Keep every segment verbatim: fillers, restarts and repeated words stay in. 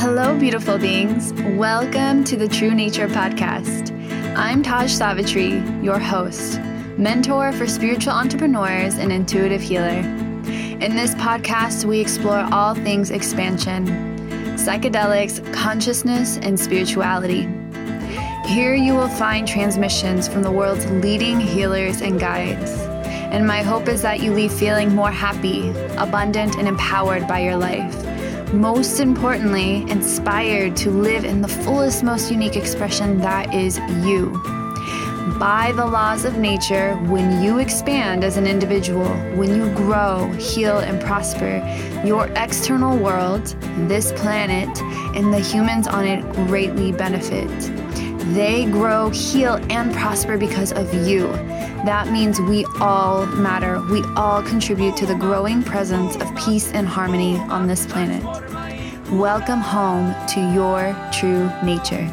Hello, beautiful beings. Welcome to the True Nature Podcast. I'm Taj Savitri, your host, mentor for spiritual entrepreneurs and intuitive healer. In this podcast, we explore all things expansion, psychedelics, consciousness, and spirituality. Here you will find transmissions from the world's leading healers and guides. And my hope is that you leave feeling more happy, abundant, and empowered by your life. Most importantly, inspired to live in the fullest, most unique expression that is you. By the laws of nature, when you expand as an individual, when you grow, heal, and prosper, your external world, this planet, and the humans on it greatly benefit. They grow, heal, and prosper because of you. That means we all matter. We all contribute to the growing presence of peace and harmony on this planet. Welcome home to your true nature.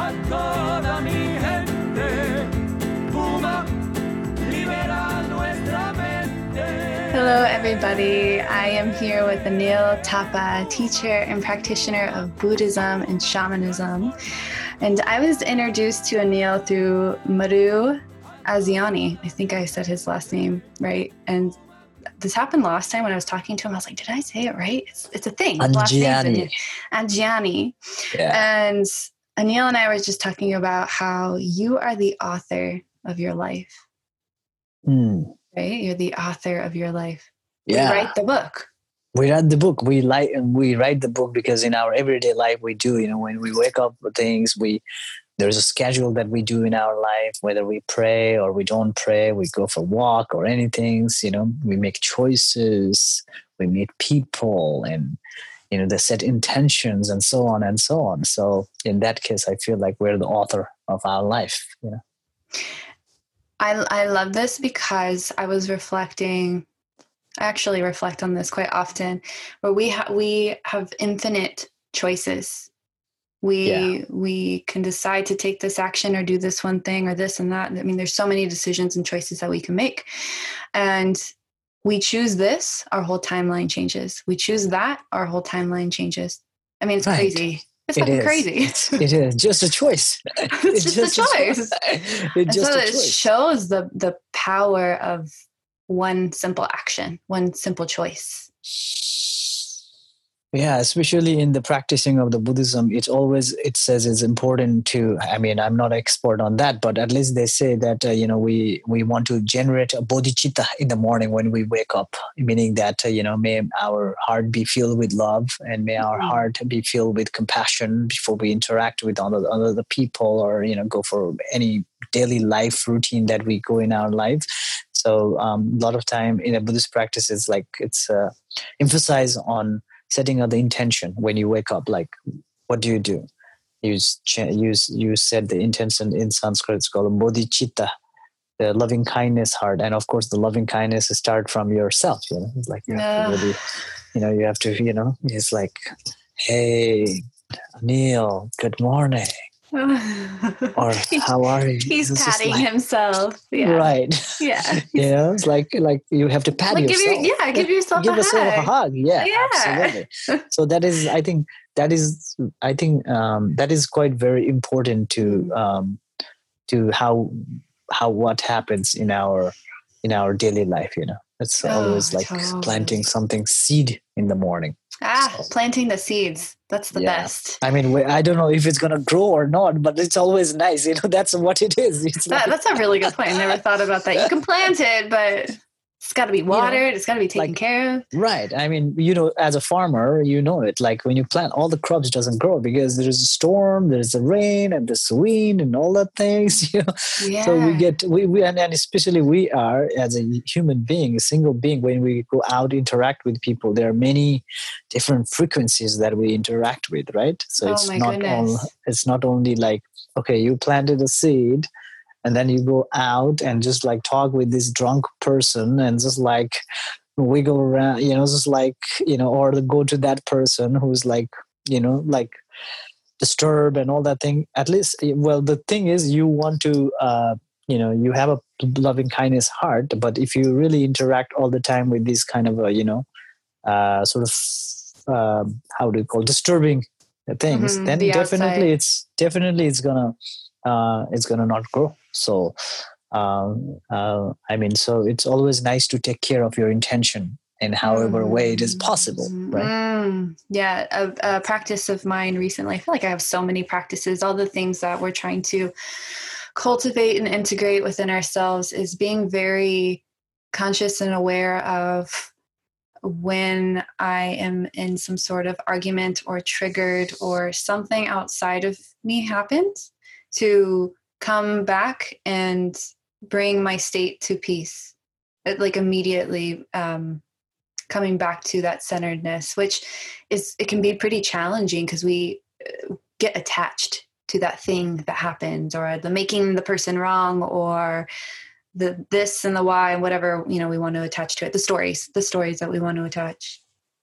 Hello, everybody. I am here with Anil Thapa, teacher and practitioner of Buddhism and shamanism. And I was introduced to Anil through Maru Aziani. I think I said his last name right. And this happened last time when I was talking to him. I was like, did I say it right? It's, it's a thing. Angiani. Angiani. Yeah. And Anil and I were just talking about how you are the author of your life. Mm. Right? You're the author of your life. Yeah. You write the book. We write the book. We like we write the book because in our everyday life we do, you know, when we wake up for things, we there's a schedule that we do in our life, whether we pray or we don't pray, we go for a walk or anything, you know, we make choices, we meet people and, you know, they set intentions and so on and so on. So in that case, I feel like we're the author of our life, you know. I, I love this because I was reflecting, I actually reflect on this quite often, where we, ha- we have infinite choices. We yeah. we can decide to take this action or do this one thing or this and that. I mean, there's so many decisions and choices that we can make. And we choose this, our whole timeline changes. We choose that, our whole timeline changes. I mean, it's right. crazy. It's fucking crazy. It's, it is just a choice. it's, it's just, just a choice. choice. It's just so a choice. It shows the the power of one simple action, one simple choice. Yeah, especially in the practicing of the Buddhism, it always, it says it's important to, I mean, I'm not an expert on that, but at least they say that, uh, you know, we, we want to generate a bodhicitta in the morning when we wake up, meaning that, uh, you know, may our heart be filled with love and may our mm-hmm. heart be filled with compassion before we interact with other, other people or, you know, go for any daily life routine that we go in our life. So um, a lot of time in a Buddhist practice, it's like, it's uh, emphasized on setting up the intention when you wake up. Like, what do you do? You you you said the intention in Sanskrit. It's called bodhicitta, the loving kindness heart, and of course, the loving kindness start from yourself. You know, it's like you have to really, you know, you have to, you know, it's like, hey, Anil, good morning. Or how are you? He's it's patting like, himself. Yeah. Right. Yeah. You know, it's like like you have to pat like yourself. Give your, yeah, give yourself give a yourself hug. a hug. Yeah, yeah. Absolutely. So that is, I think, that is, I think um, that is quite very important to um, to how how what happens in our in our daily life. You know, it's oh, always like totally. planting something seed in the morning. Ah, so, planting the seeds. That's the yeah. best. I mean, I don't know if it's going to grow or not, but it's always nice. You know, that's what it is. It's that, like, that's a really good point. I never thought about that. You can plant it, but it's got to be watered. You know, it's got to be taken like, care of. Right. I mean, you know, as a farmer, you know it. Like when you plant, all the crops doesn't grow because there's a storm, there's a rain, and there's a wind, and all that things. You know, yeah. So we get we we and, and especially we are as a human being, a single being. When we go out interact with people, there are many different frequencies that we interact with. Right. So oh it's my not goodness. all. It's not only like, okay, you planted a seed. And then you go out and just like talk with this drunk person and just like wiggle around, you know, just like, you know, or go to that person who's like, you know, like disturb and all that thing. At least, well, the thing is you want to, uh, you know, you have a loving kindness heart, but if you really interact all the time with this kind of, a, you know, uh, sort of, um, how do you call disturbing things, Mhm, then the definitely outside. it's definitely it's gonna uh, it's gonna not grow. So um, uh, I mean, so it's always nice to take care of your intention in however way it is possible, Mm, right? mm, yeah, a, a practice of mine recently. I feel like I have so many practices. All the things that we're trying to cultivate and integrate within ourselves is being very conscious and aware of when I am in some sort of argument or triggered or something outside of me happens, to come back and bring my state to peace, It, like immediately um, coming back to that centeredness, which is, it can be pretty challenging because we uh, get attached to that thing that happened, or the making the person wrong, or the this and the why, and whatever, you know, we want to attach to it, the stories the stories that we want to attach.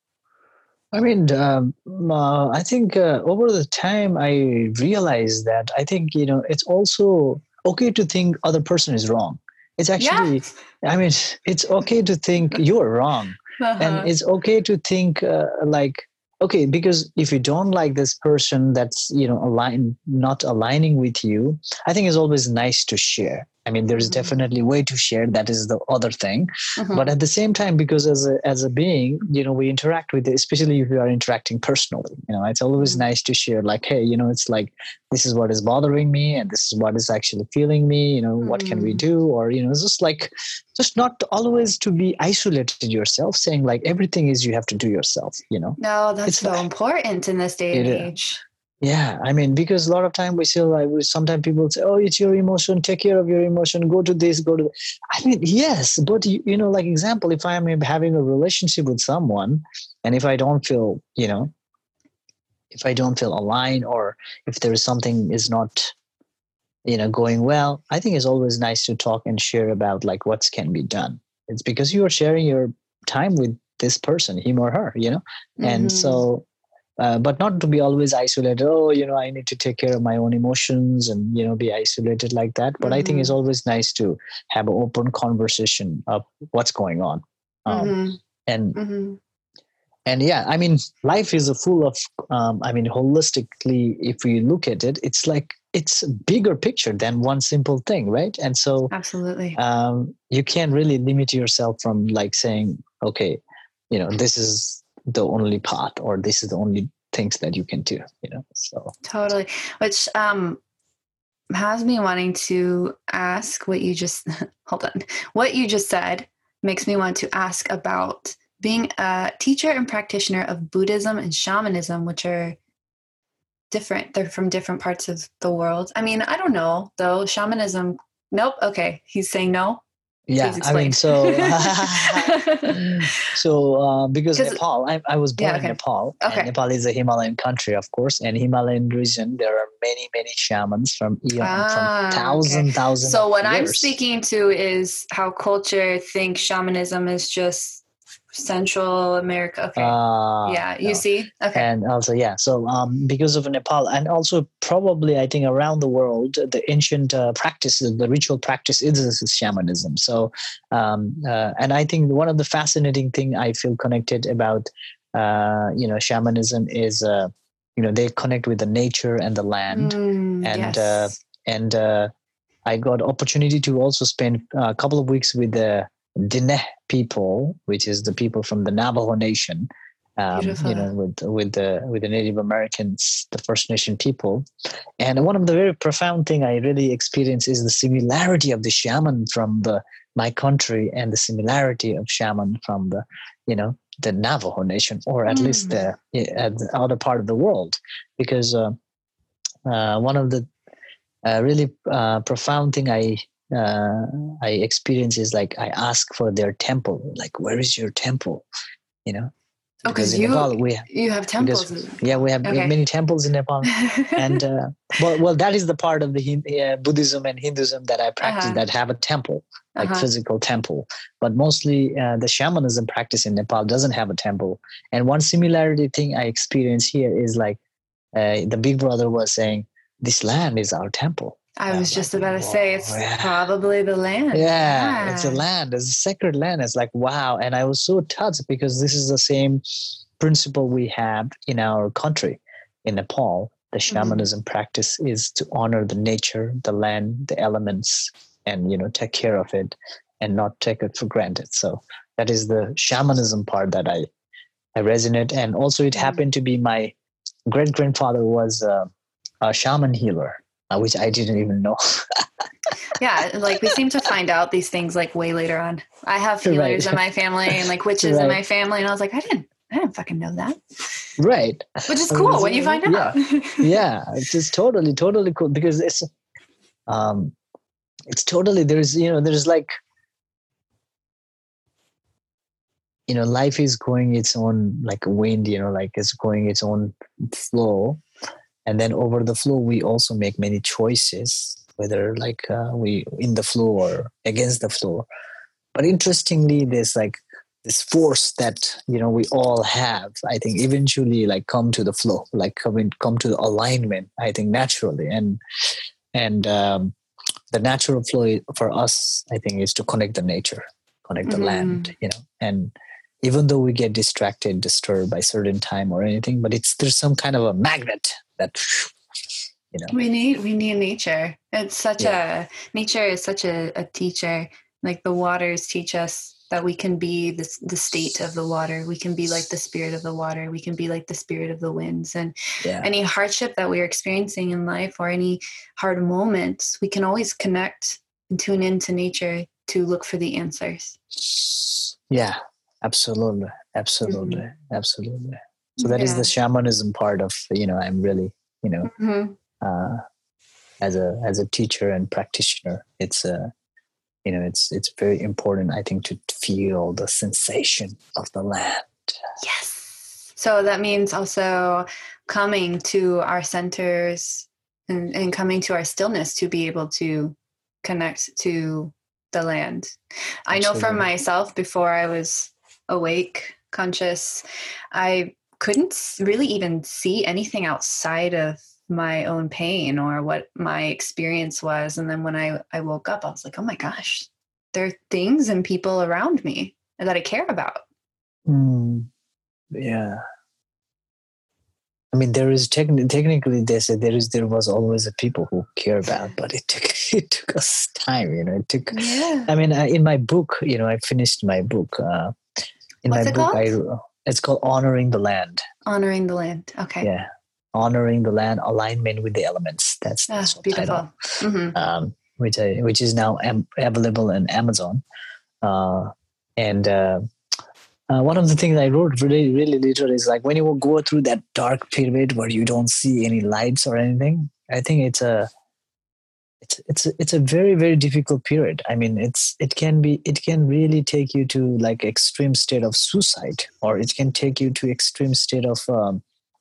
I mean, um, uh, I think uh, over the time I realized that I think, you know, it's also okay to think other person is wrong. It's Yeah. actually, I mean, it's okay to think you're wrong, and Uh-huh. it's okay to think uh, like, okay, because if you don't like this person that's, you know, align not aligning with you, I think it's always nice to share. I mean, there's Mm-hmm. definitely way to share. That is the other thing. Mm-hmm. But at the same time, because as a as a being, you know, we interact with it, especially if we are interacting personally. You know, it's always Mm-hmm. nice to share, like, hey, you know, it's like this is what is bothering me, and this is what is actually feeling me. You know, what can we do? Or, you know, it's just like, just not always to be isolated yourself, saying like everything is you have to do yourself. You know, No, that's it's so like, important in this day and it, age. yeah, I mean, because a lot of time we still like, we, sometimes people say, oh, it's your emotion, take care of your emotion, go to this, go to that. I mean, yes, but you, you know, like example, if I'm having a relationship with someone, and if I don't feel, you know, if I don't feel aligned, or if there is something is not, you know, going well, I think it's always nice to talk and share about like what can be done. It's because you are sharing your time with this person, him or her, you know, and Mm-hmm. so uh, but not to be always isolated. Oh, you know, I need to take care of my own emotions and, you know, be isolated like that. But mm-hmm. I think it's always nice to have an open conversation of what's going on. Um, mm-hmm. And mm-hmm. and yeah, I mean, life is a full of, um, I mean, holistically, if we look at it, it's like it's a bigger picture than one simple thing, right? And so, absolutely, um, you can't really limit yourself from like saying, okay, you know, this is the only path, or this is the only things that you can do, you know. So totally, which um has me wanting to ask what you just hold on what you just said makes me want to ask about being a teacher and practitioner of Buddhism and shamanism, which are different. They're from different parts of the world. I mean, I don't know though. Shamanism, nope. Okay, he's saying no. Yeah, I mean, so so uh, because Nepal, I, I was born yeah, okay. in Nepal, okay. and Nepal is a Himalayan country, of course, and Himalayan region. There are many, many shamans from eon, ah, from thousand, okay. thousand. So what years. I'm speaking to is how culture thinks shamanism is just Central America. Okay. Uh, yeah, you no. see? Okay. And also, yeah, so um, because of Nepal, and also probably, I think, around the world, the ancient uh, practice, the ritual practice is, is shamanism. So, um, uh, and I think one of the fascinating thing I feel connected about, uh, you know, shamanism is, uh, you know, they connect with the nature and the land. Mm, and, yes. uh, and uh, I got opportunity to also spend a couple of weeks with the Diné people, which is the people from the Navajo Nation, um, you know, with with the with the Native Americans, the First Nation people. And one of the very profound thing I really experienced is the similarity of the shaman from the my country and the similarity of shaman from the, you know, the Navajo Nation, or at mm. least the, at the other part of the world, because uh, uh, one of the uh, really uh, profound thing I. Uh, I experience is like I ask for their temple, like where is your temple, you know? Oh, because you Nepal, we have, you have temples. Because, yeah, we have okay. many temples in Nepal, and uh, well, well, that is the part of the uh, Buddhism and Hinduism that I practice uh-huh. that have a temple, like uh-huh. physical temple. But mostly uh, the shamanism practice in Nepal doesn't have a temple. And one similarity thing I experience here is like uh, the Big Brother was saying, "This land is our temple." I was, was just like, about to say it's yeah. probably the land. Yeah, yeah, it's a land. It's a sacred land. It's like, wow. And I was so touched because this is the same principle we have in our country. in Nepal, the shamanism mm-hmm. practice is to honor the nature, the land, the elements, and, you know, take care of it and not take it for granted. So that is the shamanism part that I, I resonate. And also it mm-hmm. happened to be my great grandfather was a, a shaman healer, uh, which I didn't even know. Yeah, like we seem to find out these things like way later on. I have healers right. in my family and like witches right. in my family, and I was like, I didn't, I didn't fucking know that. Right. Which is cool when you find yeah. out. Yeah, it's just totally, totally cool because it's, um, it's totally there's you know there's like, you know, life is going its own like wind, you know, like it's going its own flow, and then over the flow we also make many choices. Whether like uh, we in the flow or against the flow. But interestingly, there's like this force that, you know, we all have, I think eventually like come to the flow, like come, in, come to the alignment, I think naturally. And, and um, the natural flow for us, I think, is to connect the nature, connect the mm-hmm. land, you know, and even though we get distracted, disturbed by certain time or anything, but it's, there's some kind of a magnet that, you know. We need we need nature. It's such yeah. a nature is such a, a teacher. Like the waters teach us that we can be the the state of the water. We can be like the spirit of the water. We can be like the spirit of the winds. And yeah. any hardship that we're experiencing in life or any hard moments, we can always connect and tune into nature to look for the answers. Yeah, absolutely, absolutely, mm-hmm. absolutely. So that yeah. is the shamanism part of, you know, I'm really, you know. Mm-hmm. Uh, as a as a teacher and practitioner, it's a uh, you know it's it's very important, I think, to feel the sensation of the land. Yes. So that means also coming to our centers and, and coming to our stillness to be able to connect to the land. I Absolutely. know for myself, before I was awake, conscious, I couldn't really even see anything outside of my own pain or what my experience was. And then when I, I woke up, I was like, oh my gosh, there are things and people around me that I care about. Mm, yeah. I mean, there is techni- technically they said there is there was always a people who care about, but it took it took us time, you know. It took. Yeah. I mean, I, in my book, you know, I finished my book. Uh, in What's my it book, called? I it's called Honoring the Land. Honoring the Land. Okay. Yeah. Honoring the land, alignment with the elements. That's that's ah, beautiful. Mm-hmm. Um, which I, which is now am, available in Amazon. Uh, and uh, uh, one of the things I wrote really, really literally is like when you go through that dark period where you don't see any lights or anything. I think it's a it's it's a, it's a very very difficult period. I mean, it's it can be it can really take you to like extreme state of suicide, or it can take you to extreme state of um,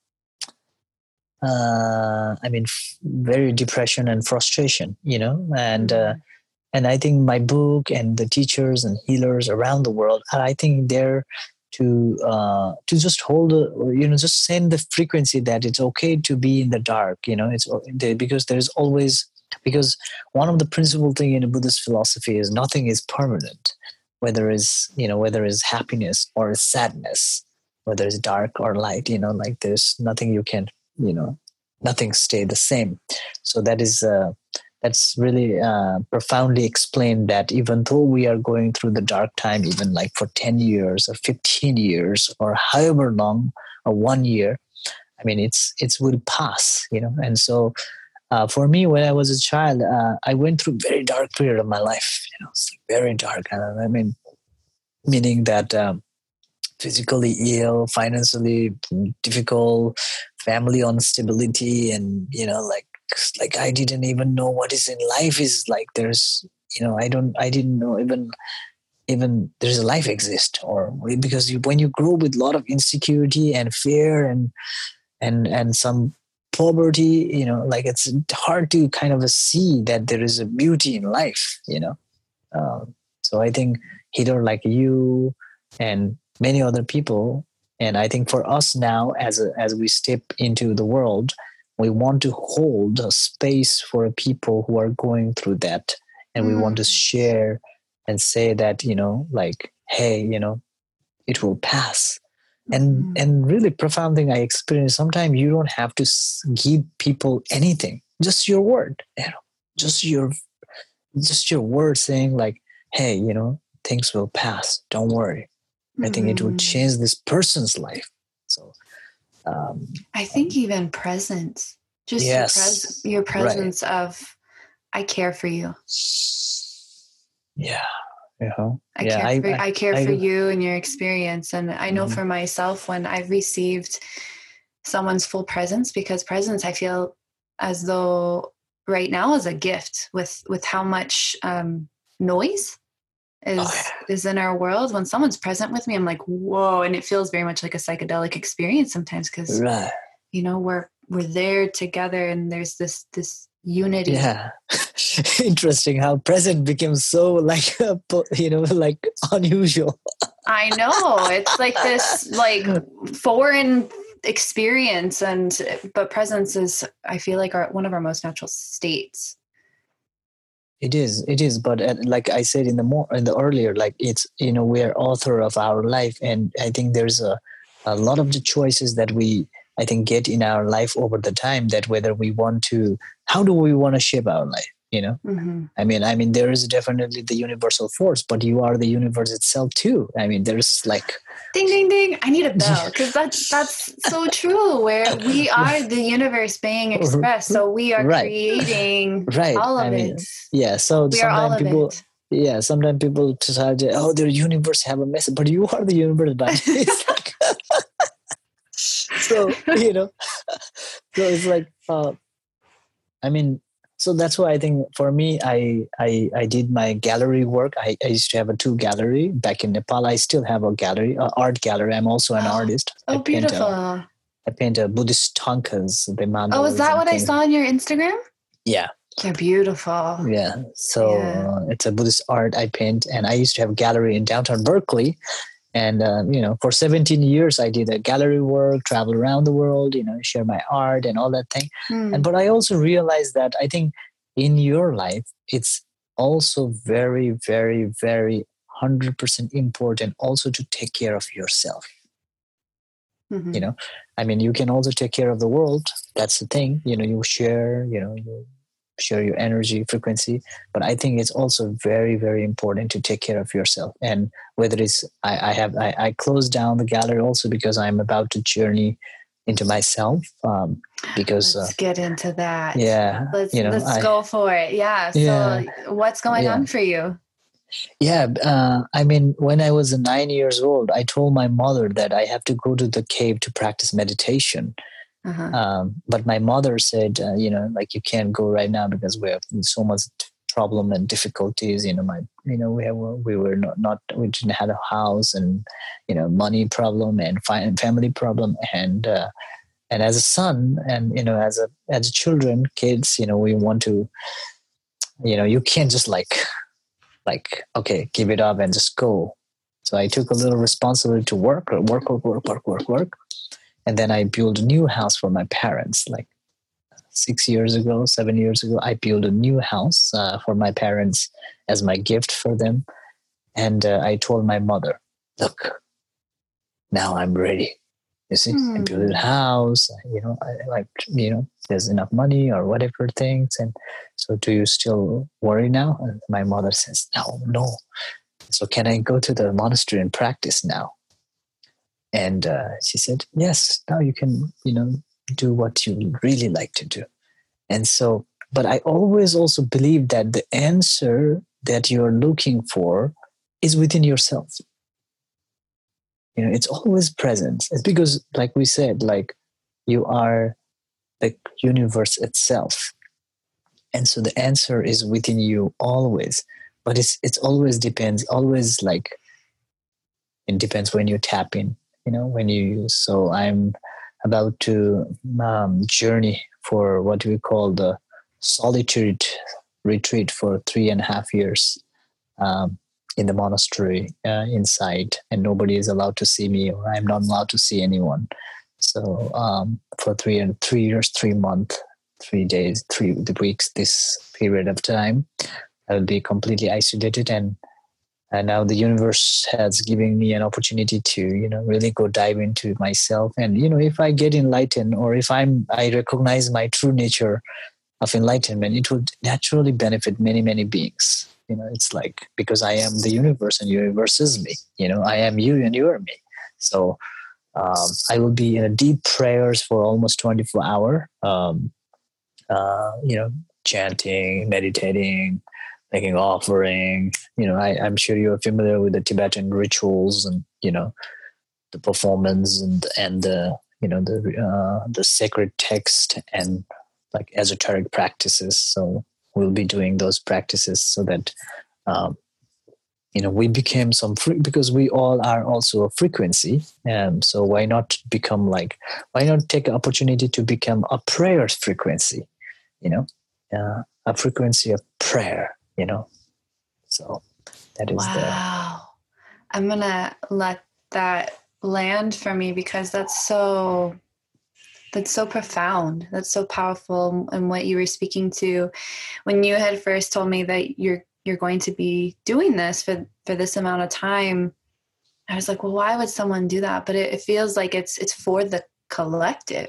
Uh, I mean, f- very depression and frustration, you know, and mm-hmm. uh, and I think my book and the teachers and healers around the world, I think they're to uh, to just hold, a, you know, just send the frequency that it's okay to be in the dark, you know, it's because there's always because one of the principal thing in a Buddhist philosophy is nothing is permanent, whether it's you know whether it's happiness or it's sadness, whether it's dark or light, you know, like there's nothing you can. You know, nothing stay the same. So that is uh, that's really uh, profoundly explained that even though we are going through the dark time, even like for ten years or fifteen years or however long or one year, I mean, it's it's will pass, you know. And so uh, for me, when I was a child, uh, I went through a very dark period of my life. You know, it's like very dark. I mean, meaning that. Um, physically ill, financially difficult, family instability, and you know, like like I didn't even know what is in life is like. There's you know, I don't, I didn't know even even there's a life exist, or because you, when you grow with a lot of insecurity and fear and and and some poverty, you know, like it's hard to kind of see that there is a beauty in life, you know. Um, so I think healer like you and many other people, and I think for us now, as a, as we step into the world, we want to hold a space for people who are going through that, and mm. we want to share and say that, you know, like, hey, you know, it will pass. And Mm. and really profound thing I experienced, sometimes you don't have to give people anything, just your word, you know, just your just your word saying like, hey, you know, things will pass, don't worry. I think it would change this person's life. So um, I think even presence, just yes, your, pres- your presence right. of, I care for you. Yeah. Uh-huh. I, yeah, care I, for, I, I care I, for I, you and your experience. And I know mm-hmm. for myself, when I've received someone's full presence, because presence, I feel as though right now is a gift with, with how much um, noise is, oh, yeah. is in our world. When someone's present with me, I'm like, whoa. And it feels very much like a psychedelic experience sometimes, because, right. you know, we're, we're there together and there's this, this unity. Yeah. Interesting how present became so like, you know, like unusual. I know. It's like this like foreign experience, and but presence is, I feel like, our one of our most natural states. It is, it is. But uh, like I said in the more in the earlier, like it's, you know, we are author of our life. And I think there's a, a lot of the choices that we, I think, get in our life over the time, that whether we want to, how do we want to shape our life? You know, mm-hmm. I mean, I mean, there is definitely the universal force, but you are the universe itself too. I mean, there's like, ding, ding, ding. I need a bell, because that's that's so true. Where we are the universe being expressed, so we are right. creating right. all of I mean, it. Yeah. So we are all of people, it. Yeah. Sometimes people decide, oh, their universe have a message, but you are the universe. But it's like, so you know, so it's like, uh, I mean. So that's why I think for me, I I, I did my gallery work. I, I used to have a two gallery back in Nepal. I still have a gallery, an art gallery. I'm also an oh, artist. Oh, I beautiful. Paint a, I paint a Buddhist tankas. The mandalas. Oh, is that what things. I saw on your Instagram? Yeah. They're beautiful. Yeah. So yeah. Uh, it's a Buddhist art I paint. And I used to have a gallery in downtown Berkeley. And, uh, you know, for seventeen years, I did a gallery work, travel around the world, you know, share my art and all that thing. Hmm. And but I also realized that I think in your life, it's also very, very, very one hundred percent important also to take care of yourself. Mm-hmm. You know, I mean, you can also take care of the world. That's the thing. You know, you share, you know, you share your energy frequency, but I think it's also very, very important to take care of yourself. And whether it's I, I have I, I closed down the gallery also because I'm about to journey into myself, um because let's uh, get into that. Yeah, let's you know, let's I, go for it. Yeah. So yeah, what's going yeah. on for you? Yeah, uh, I mean, when I was nine years old, I told my mother that I have to go to the cave to practice meditation. Uh-huh. Um, but my mother said, uh, you know, like, you can't go right now because we have so much problem and difficulties. You know, my, you know, we have, we were not, not, we didn't have a house, and, you know, money problem and family problem. And, uh, and as a son, and, you know, as a, as children, kids, you know, we want to, you know, you can't just like, like, okay, give it up and just go. So I took a little responsibility to work, work, work, work, work, work, work. And then I built a new house for my parents. Like six years ago, seven years ago, I built a new house uh, for my parents as my gift for them. And uh, I told my mother, look, now I'm ready. You see, mm. I built a house, you know, I, like, you know, there's enough money or whatever things. And so do you still worry now? And my mother says, no, no. So can I go to the monastery and practice now? And uh, she said, yes, now you can, you know, do what you really like to do. And so, but I always also believe that the answer that you're looking for is within yourself. You know, it's always present. It's because, like we said, like, you are the universe itself. And so the answer is within you always. But it's it's always depends, always like, it depends when you tap in. You know, when you use, so I'm about to um, journey for what we call the solitude retreat for three and a half years um, in the monastery uh, inside, and nobody is allowed to see me, or I'm not allowed to see anyone. So um, for three and three years, three months, three days, three weeks, this period of time, I will be completely isolated, and and now the universe has given me an opportunity to, you know, really go dive into myself. And, you know, if I get enlightened, or if I'm, I recognize my true nature of enlightenment, it would naturally benefit many, many beings. You know, it's like, because I am the universe and universe is me, you know, I am you and you are me. So um, I will be in a deep prayers for almost twenty-four hour, um, uh, you know, chanting, meditating, making offering. You know, I, I'm sure you're familiar with the Tibetan rituals and, you know, the performance and, and the, you know, the, uh, the sacred text and like esoteric practices. So we'll be doing those practices so that, um, you know, we became some free, because we all are also a frequency. And so why not become like, why not take an opportunity to become a prayer frequency, you know, uh, a frequency of prayer, you know? So that is wow. The, I'm going to let that land for me, because that's so, that's so profound. That's so powerful. And what you were speaking to when you had first told me that you're, you're going to be doing this for, for this amount of time, I was like, well, why would someone do that? But it, it feels like it's, it's for the collective.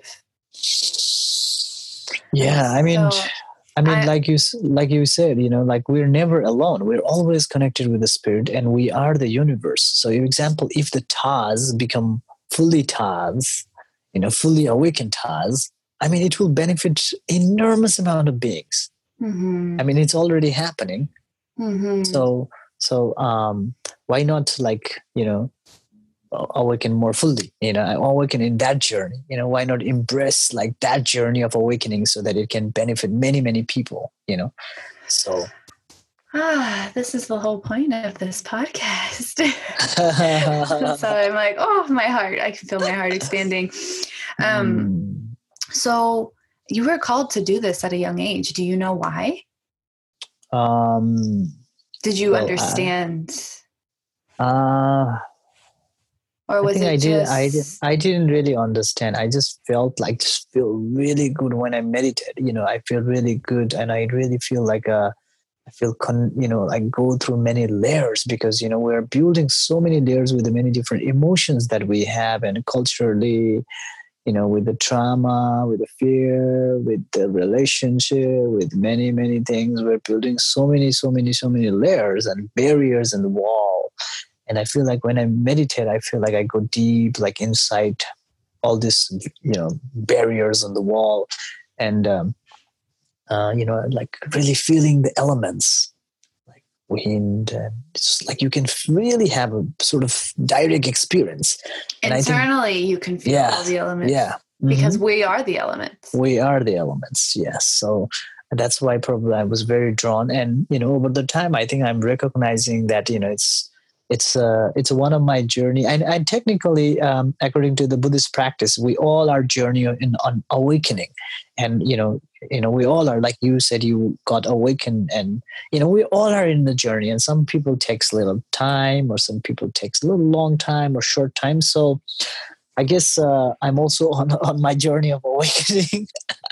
Yeah. I mean, so, I mean, I, like you, like you said, you know, like we're never alone. We're always connected with the spirit, and we are the universe. So, for example, if the Taz become fully Taz, you know, fully awakened Taz, I mean, it will benefit enormous amount of beings. Mm-hmm. I mean, it's already happening. Mm-hmm. So, so um, why not, like, you know, awaken more fully, you know, awaken in that journey, you know, why not embrace like that journey of awakening so that it can benefit many, many people, you know? So. Ah, this is the whole point of this podcast. So I'm like, oh, my heart, I can feel my heart expanding. Um, mm. So you were called to do this at a young age. Do you know why? Um, Did you well, understand? Uh, or was I think it I did. just... I did. I didn't really understand. I just felt like just feel really good when I meditate. You know, I feel really good, and I really feel like a. I feel con. You know, I go through many layers because you know we're building so many layers with the many different emotions that we have, and culturally, you know, with the trauma, with the fear, with the relationship, with many many things, we're building so many, so many, so many layers and barriers in the wall. And I feel like when I meditate, I feel like I go deep, like inside all this, you know, barriers on the wall, and um, uh, you know, like really feeling the elements, like wind, and it's like you can really have a sort of direct experience. And internally, I think, you can feel yeah, all the elements, yeah, because mm-hmm. we are the elements. We are the elements, yes. So that's why probably I was very drawn, and you know, over the time, I think I'm recognizing that you know it's. It's uh, it's one of my journey, and, and technically, um, according to the Buddhist practice, we all are journey in on awakening, and you know, you know, we all are, like you said, you got awakened, and you know, we all are in the journey. And some people takes a little time, or some people takes a little long time or short time. So, I guess uh, I'm also on on my journey of awakening.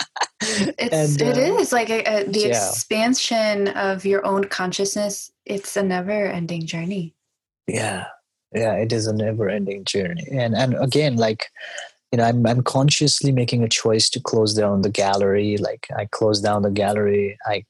It's and, uh, it is like a, a, the yeah. expansion of your own consciousness. It's a never-ending journey. Yeah, yeah, it is a never-ending journey, and and again, like you know, I'm I'm consciously making a choice to close down the gallery. Like I closed down the gallery. I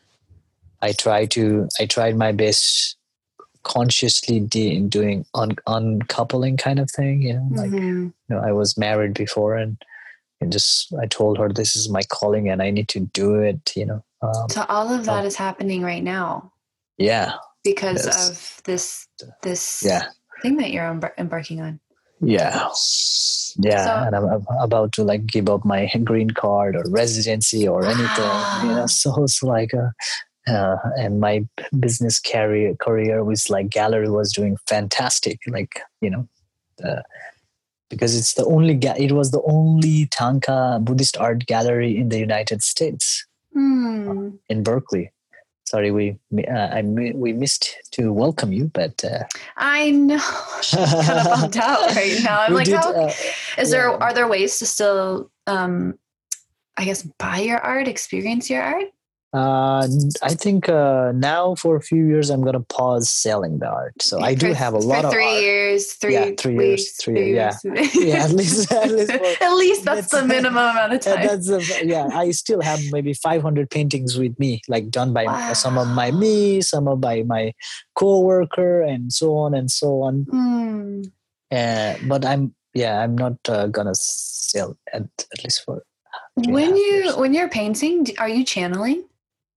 I try to I tried my best consciously de- in doing un- uncoupling kind of thing. You know, like mm-hmm. you know, I was married before, and and just I told her this is my calling, and I need to do it. You know, um, so all of that um, is happening right now. Yeah. Because yes. of this this yeah. thing that you're embar- embarking on. Yeah. Yeah. So, and I'm, I'm about to like give up my green card or residency or anything. Wow. You know, so it's like a, uh, and my business career career was like gallery was doing fantastic. Like, you know, uh, because it's the only, ga- it was the only Thangka Buddhist art gallery in the United States mm. uh, in Berkeley. Sorry, we uh, I we missed to welcome you, but uh, I know I'm kind of bummed out right now. I'm like, did, how uh, is yeah. there? Are there ways to still, um, I guess, buy your art, experience your art? Uh, I think uh, now for a few years I'm gonna pause selling the art. So I do for, have a for lot of three art. years, three Yeah, three years, weeks, three three years. Yeah, years. yeah. At least, at least, for, At least that's, that's the minimum amount of yeah, time. that's a, yeah. I still have maybe five hundred paintings with me, like done by Wow. some of my me, some of by my coworker, and so on and so on. Mm. Uh, but I'm yeah, I'm not uh, gonna sell at at least for. When you when you're painting, are you channeling?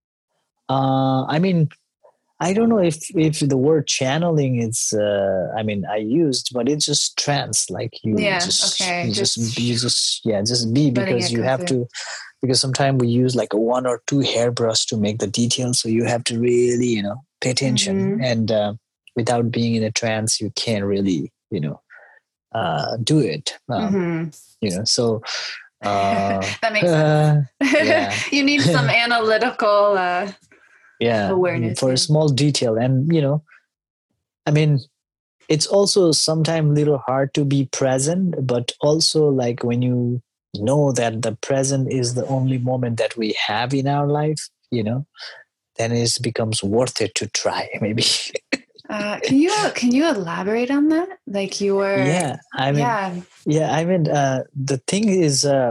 Uh, I mean, I don't know if if the word channeling is. Uh, I mean, I used, but it's just trance. Like you yeah, just, okay, you just, just, you just, yeah, just be because you have through. to. Because sometimes we use like a one or two hairbrush to make the details, so you have to really, you know, pay attention. Mm-hmm. And uh, without being in a trance, you can't really, you know, uh, do it. Um, mm-hmm. You know, so. Uh, that makes sense. Uh, yeah. You need some analytical uh, yeah awareness for yeah. a small detail, and you know, I mean, it's also sometimes a little hard to be present, but also like when you know that the present is the only moment that we have in our life, you know, then it becomes worth it to try maybe. Uh, can you can you elaborate on that? Like you were, yeah, I mean, yeah, yeah, I mean, uh, the thing is, uh,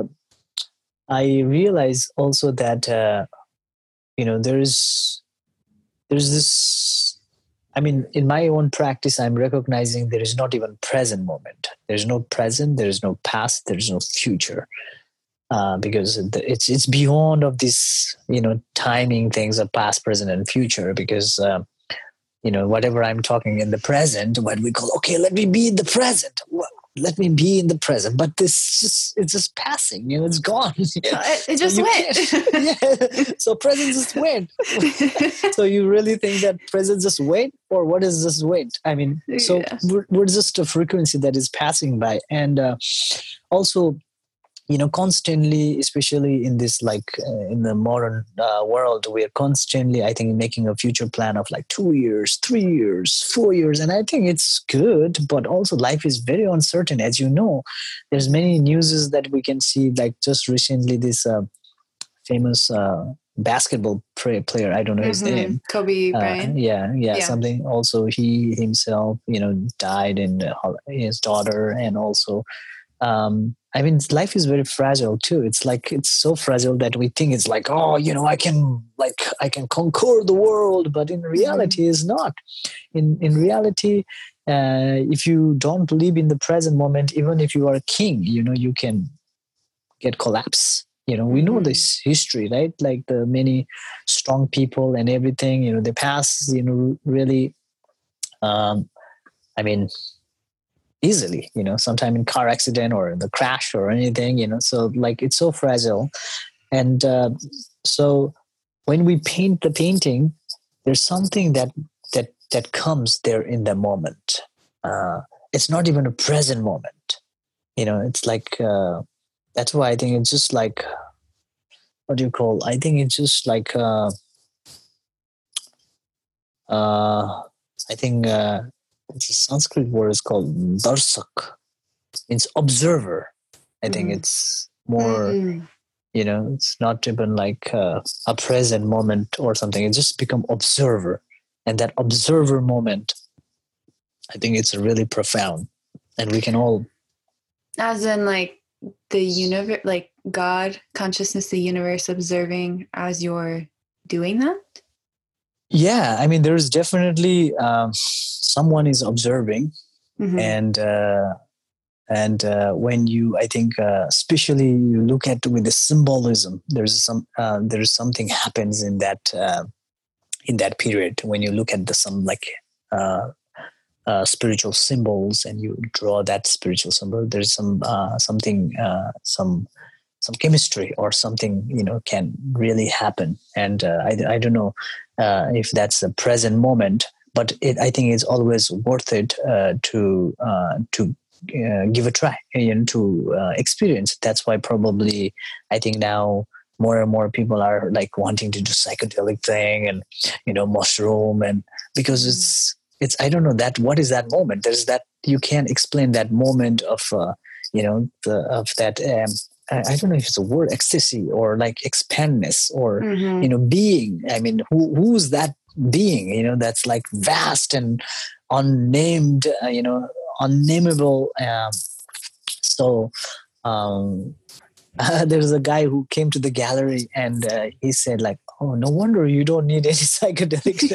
I realize also that uh, you know there's there's this. I mean, in my own practice, I'm recognizing there is not even present moment. There's no present. There is no past. There is no future. Uh, because it's it's beyond of this, you know, timing things of past, present, and future. Because uh, you know, whatever I'm talking in the present, what we call, okay, let me be in the present. Let me be in the present. But this just, it's just passing, you know, it's gone. it, it just so went. yeah. So present just went. So you really think that present just went, or what is just went? I mean, so yeah. we're, we're just a frequency that is passing by. And uh, also, you know, constantly, especially in this, like uh, in the modern uh, world, we are constantly, I think, making a future plan of like two years, three years, four years. And I think it's good, but also life is very uncertain. As you know, there's many newses that we can see, like just recently, this uh, famous uh, basketball player, I don't know his mm-hmm. name. Kobe uh, Bryant. Yeah, yeah, yeah, something. Also, he himself, you know, died, and uh, his daughter, and also, um, I mean, life is very fragile too. It's like, it's so fragile that we think it's like, oh, you know, I can like, I can conquer the world, but in reality mm-hmm. it's not. In, in reality, uh, if you don't live in the present moment, even if you are a king, you know, you can get collapse. You know, we mm-hmm. know this history, right? Like the many strong people and everything, you know, they pass, you know, really, um, I mean, easily, you know, sometime in car accident or the crash or anything, you know, so like it's so fragile. And uh, so when we paint the painting, there's something that that that comes there in the moment. Uh, it's not even a present moment, you know. It's like uh, that's why I think it's just like, what do you call? I think it's just like uh, uh, I think. Uh, It's a Sanskrit word is called darsak. It's observer. I think mm. it's more, mm. you know, it's not even like uh, a present moment or something. It just become observer. And that observer moment, I think it's really profound. And we can all. As in like the universe, like God, consciousness, the universe observing as you're doing that? Yeah, I mean, there's definitely um, someone is observing, mm-hmm. and uh, and uh, when you, I think, uh, especially you look at with the symbolism, there's some uh, there's something happens in that uh, in that period when you look at the some like uh, uh, spiritual symbols and you draw that spiritual symbol. There's some uh, something uh, some. some chemistry or something, you know, can really happen. And uh, I, I don't know uh, if that's the present moment, but it, I think it's always worth it uh, to uh, to uh, give a try, you know, to uh, experience. That's why probably I think now more and more people are like wanting to do psychedelic thing and, you know, mushroom, and because it's, it's, I don't know that, what is that moment? There's that, you can't explain that moment of, uh, you know, the, of that, um, I, I don't know if it's a word, ecstasy or like expandness or, Mm-hmm. you know, being. I mean, who who's that being, you know, that's like vast and unnamed, uh, you know, unnameable. Um, so um, there's a guy who came to the gallery and uh, he said like, oh, no wonder you don't need any psychedelics.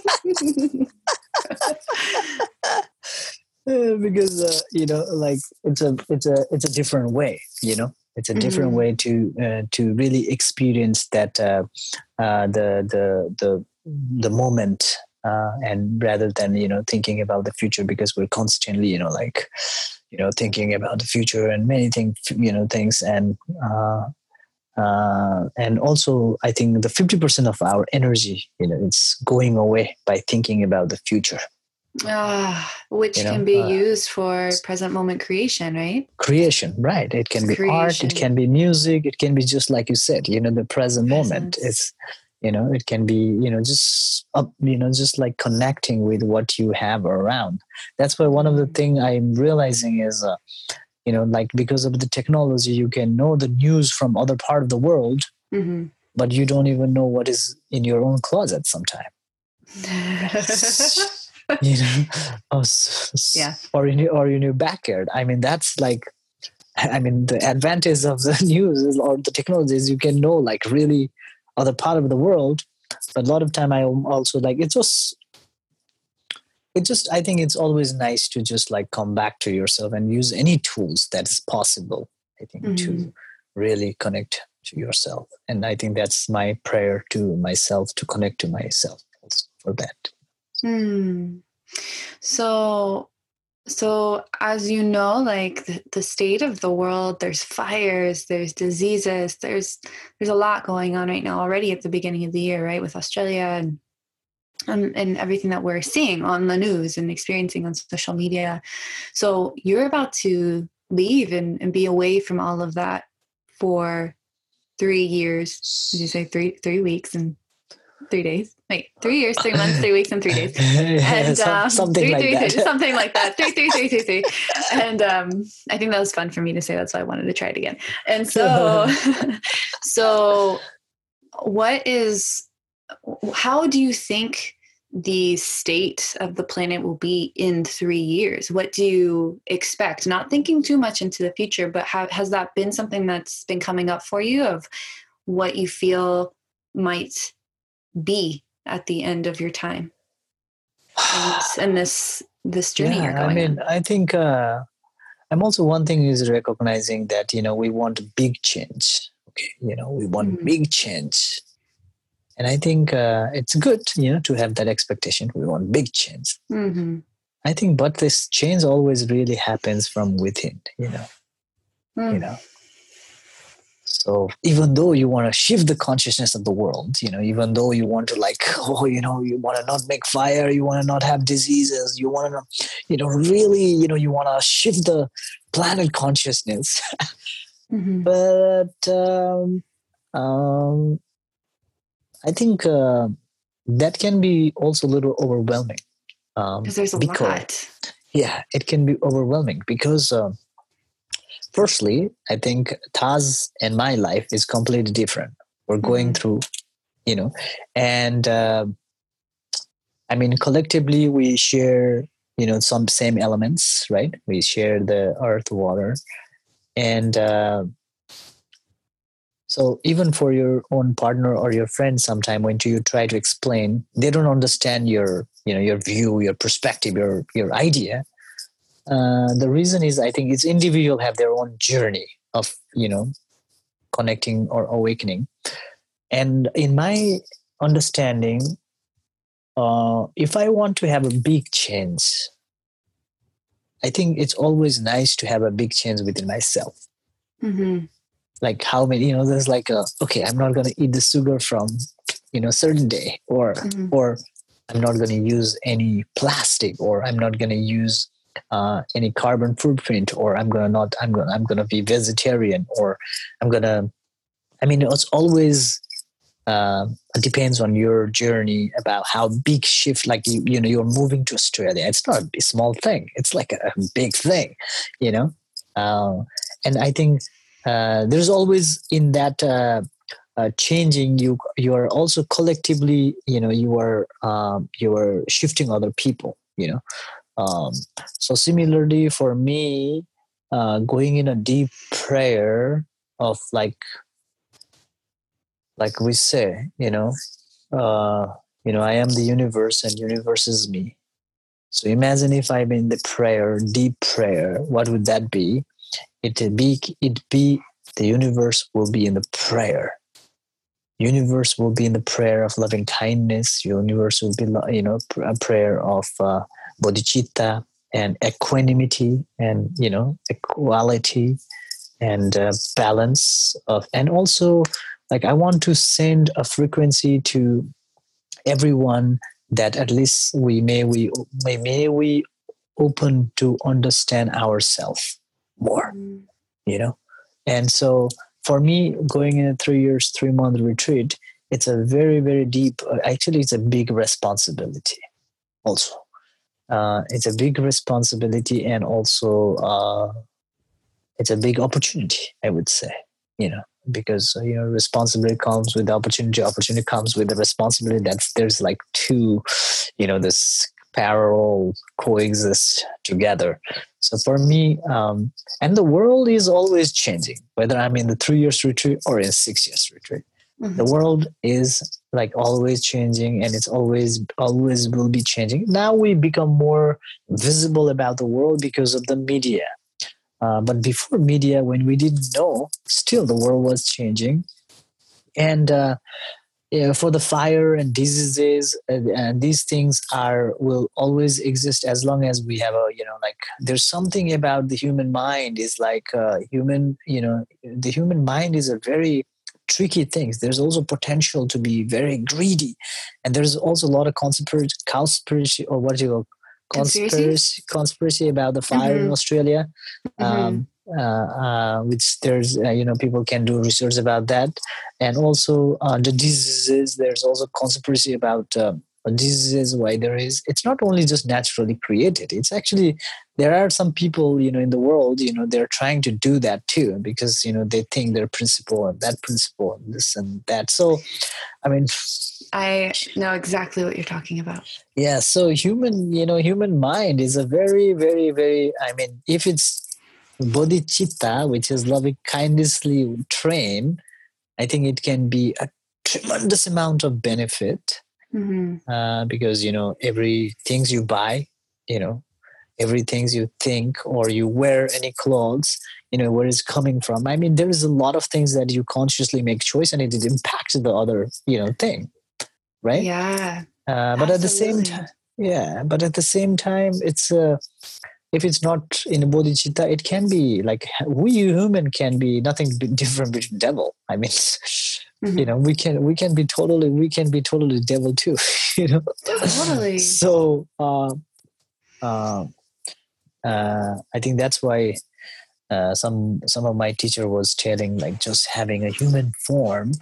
Uh, because uh, you know, like it's a it's a it's a different way, you know, it's a different Mm-hmm. way to uh, to really experience that uh, uh, the the the the moment, uh, and rather than, you know, thinking about the future, because we're constantly, you know, like, you know, thinking about the future and many things, you know, things and uh, uh, and also I think the fifty percent of our energy, you know, it's going away by thinking about the future. Ah, which You know, can be uh, used for present moment creation, right? creation, right? It can be art, it Creation, can be music, it can be just like you said, you know, the present moment. presence. It's, you know, it can be, you know, just up, you know, just like connecting with what you have around. That's why one of the Mm. thing I'm realizing is, uh, you know, like because of the technology, you can know the news from other part of the world, Mm-hmm. but you don't even know what is in your own closet sometimes. You know, or, s- s- Yeah. or in your, or in your backyard. I mean, that's like, I mean, the advantage of the news is, or the technology is, you can know like really other part of the world. But a lot of time, I am also like, it's just, it just, I think it's always nice to just like come back to yourself and use any tools that is possible. I think Mm-hmm. to really connect to yourself, and I think that's my prayer to myself, to connect to myself also for that. Mm. So, so as you know, like the, the state of the world, there's fires, there's diseases, there's there's a lot going on right now already at the beginning of the year, right? With Australia and and, and everything that we're seeing on the news and experiencing on social media. So you're about to leave and, and be away from all of that for three years. Did you say three three weeks and three days? Wait, three years, three months, three weeks, and three days. And Some, um, something three, like three, that. three, something like that. Three, three, three, three, three. And um, I think that was fun for me to say. That's why I wanted to try it again. And so, so what is, how do you think the state of the planet will be in three years? What do you expect? Not thinking too much into the future, but how, has that been something that's been coming up for you of what you feel might be at the end of your time and, and this this journey Yeah, you're going I mean, on? I think uh, I'm also, one thing is recognizing that, you know, we want big change. Okay, you know, we want Mm-hmm. big change, and I think uh, it's good, you know, to have that expectation. We want big change. Mm-hmm. I think, but this change always really happens from within. You know, Mm. you know. So even though you want to shift the consciousness of the world, you know, even though you want to like, oh, you know, you want to not make fire, you want to not have diseases, you want to, you know, really, you know, you want to shift the planet consciousness. Mm-hmm. But um, um, I think uh, that can be also a little overwhelming. Um, Because there's a because, lot. yeah, it can be overwhelming because, uh, firstly, I think Taz and my life is completely different. We're going Mm-hmm. through, you know, and uh, I mean, collectively, we share, you know, some same elements, right? We share the earth, water, and uh, so even for your own partner or your friend, sometime when you try to explain, they don't understand your, you know, your view, your perspective, your your idea. Uh, the reason is, I think, it's individual have their own journey of, you know, connecting or awakening. And in my understanding, uh, if I want to have a big change, I think it's always nice to have a big change within myself. Mm-hmm. Like how many, you know, there's like a, okay, I'm not going to eat the sugar from, you know, certain day, or, Mm-hmm. or I'm not going to use any plastic, or I'm not going to use uh, any carbon footprint, or I'm going to not, I'm going to, I'm going to be vegetarian, or I'm going to, I mean, it's always, uh, it depends on your journey about how big shift, like you, you know, you're moving to Australia. It's not a small thing. It's like a big thing, you know? Uh, and I think uh, there's always in that uh, uh, changing. You you are also collectively, you know, you are um, you are shifting other people. You know, um, so similarly for me, uh, going in a deep prayer of like like we say, you know, uh, you know, I am the universe and universe is me. So imagine if I'm in the prayer, deep prayer, what would that be? It be it be the universe will be in the prayer. Universe will be in the prayer of loving kindness. Universe will be, you know, a prayer of uh, bodhicitta and equanimity and, you know, equality and uh, balance of, and also like I want to send a frequency to everyone that at least we may we may, may we open to understand ourselves more, Mm. you know. And so for me, going in a three years three month retreat, it's a very very deep, uh, actually it's a big responsibility also. Uh, it's a big responsibility and also uh, it's a big opportunity, I would say, you know, because uh, you know, responsibility comes with the opportunity, opportunity comes with the responsibility. That's there's like two, you know, this parallel coexist together. So for me, um, and the world is always changing, whether I'm in the three years retreat or in six years retreat. Mhm. The world is like always changing, and it's always always will be changing. Now we become more visible about the world because of the media. Uh, but before media, when we didn't know, still the world was changing. And uh, yeah, for the fire and diseases, uh, and these things are will always exist as long as we have a, you know, like there's something about the human mind is like uh, human, you know, the human mind is a very tricky thing. There's also potential to be very greedy, and there's also a lot of conspiracy, conspiracy or what do you call Conspiracy? conspiracy, conspiracy about the fire in Mhm. Australia. Mhm. Um, uh, uh, which there's uh, you know, people can do research about that. And also uh, the diseases, there's also conspiracy about um, diseases, why there is, it's not only just naturally created, it's actually there are some people, you know, in the world, you know, they're trying to do that too, because you know they think their principle and that principle and this and that. So I mean, I know exactly what you're talking about. yeah, so human, you know, human mind is a very very very, I mean, if it's bodhicitta, which is loving kindnessly trained, I think it can be a tremendous amount of benefit, Mm-hmm. uh, because you know, every things you buy, you know, every things you think or you wear any clothes, you know, where it's coming from. I mean, there is a lot of things that you consciously make choice, and it impacts the other, you know, thing, right? Yeah, Uh, but at the same absolutely. time, yeah, but at the same time, it's uh, if it's not in bodhicitta, it can be like we human can be nothing b- different between devil. I mean, Mhm. you know, we can we can be totally we can be totally devil too. You know, Totally. so uh, uh, uh, I think that's why uh, some some of my teacher was telling like just having a human form,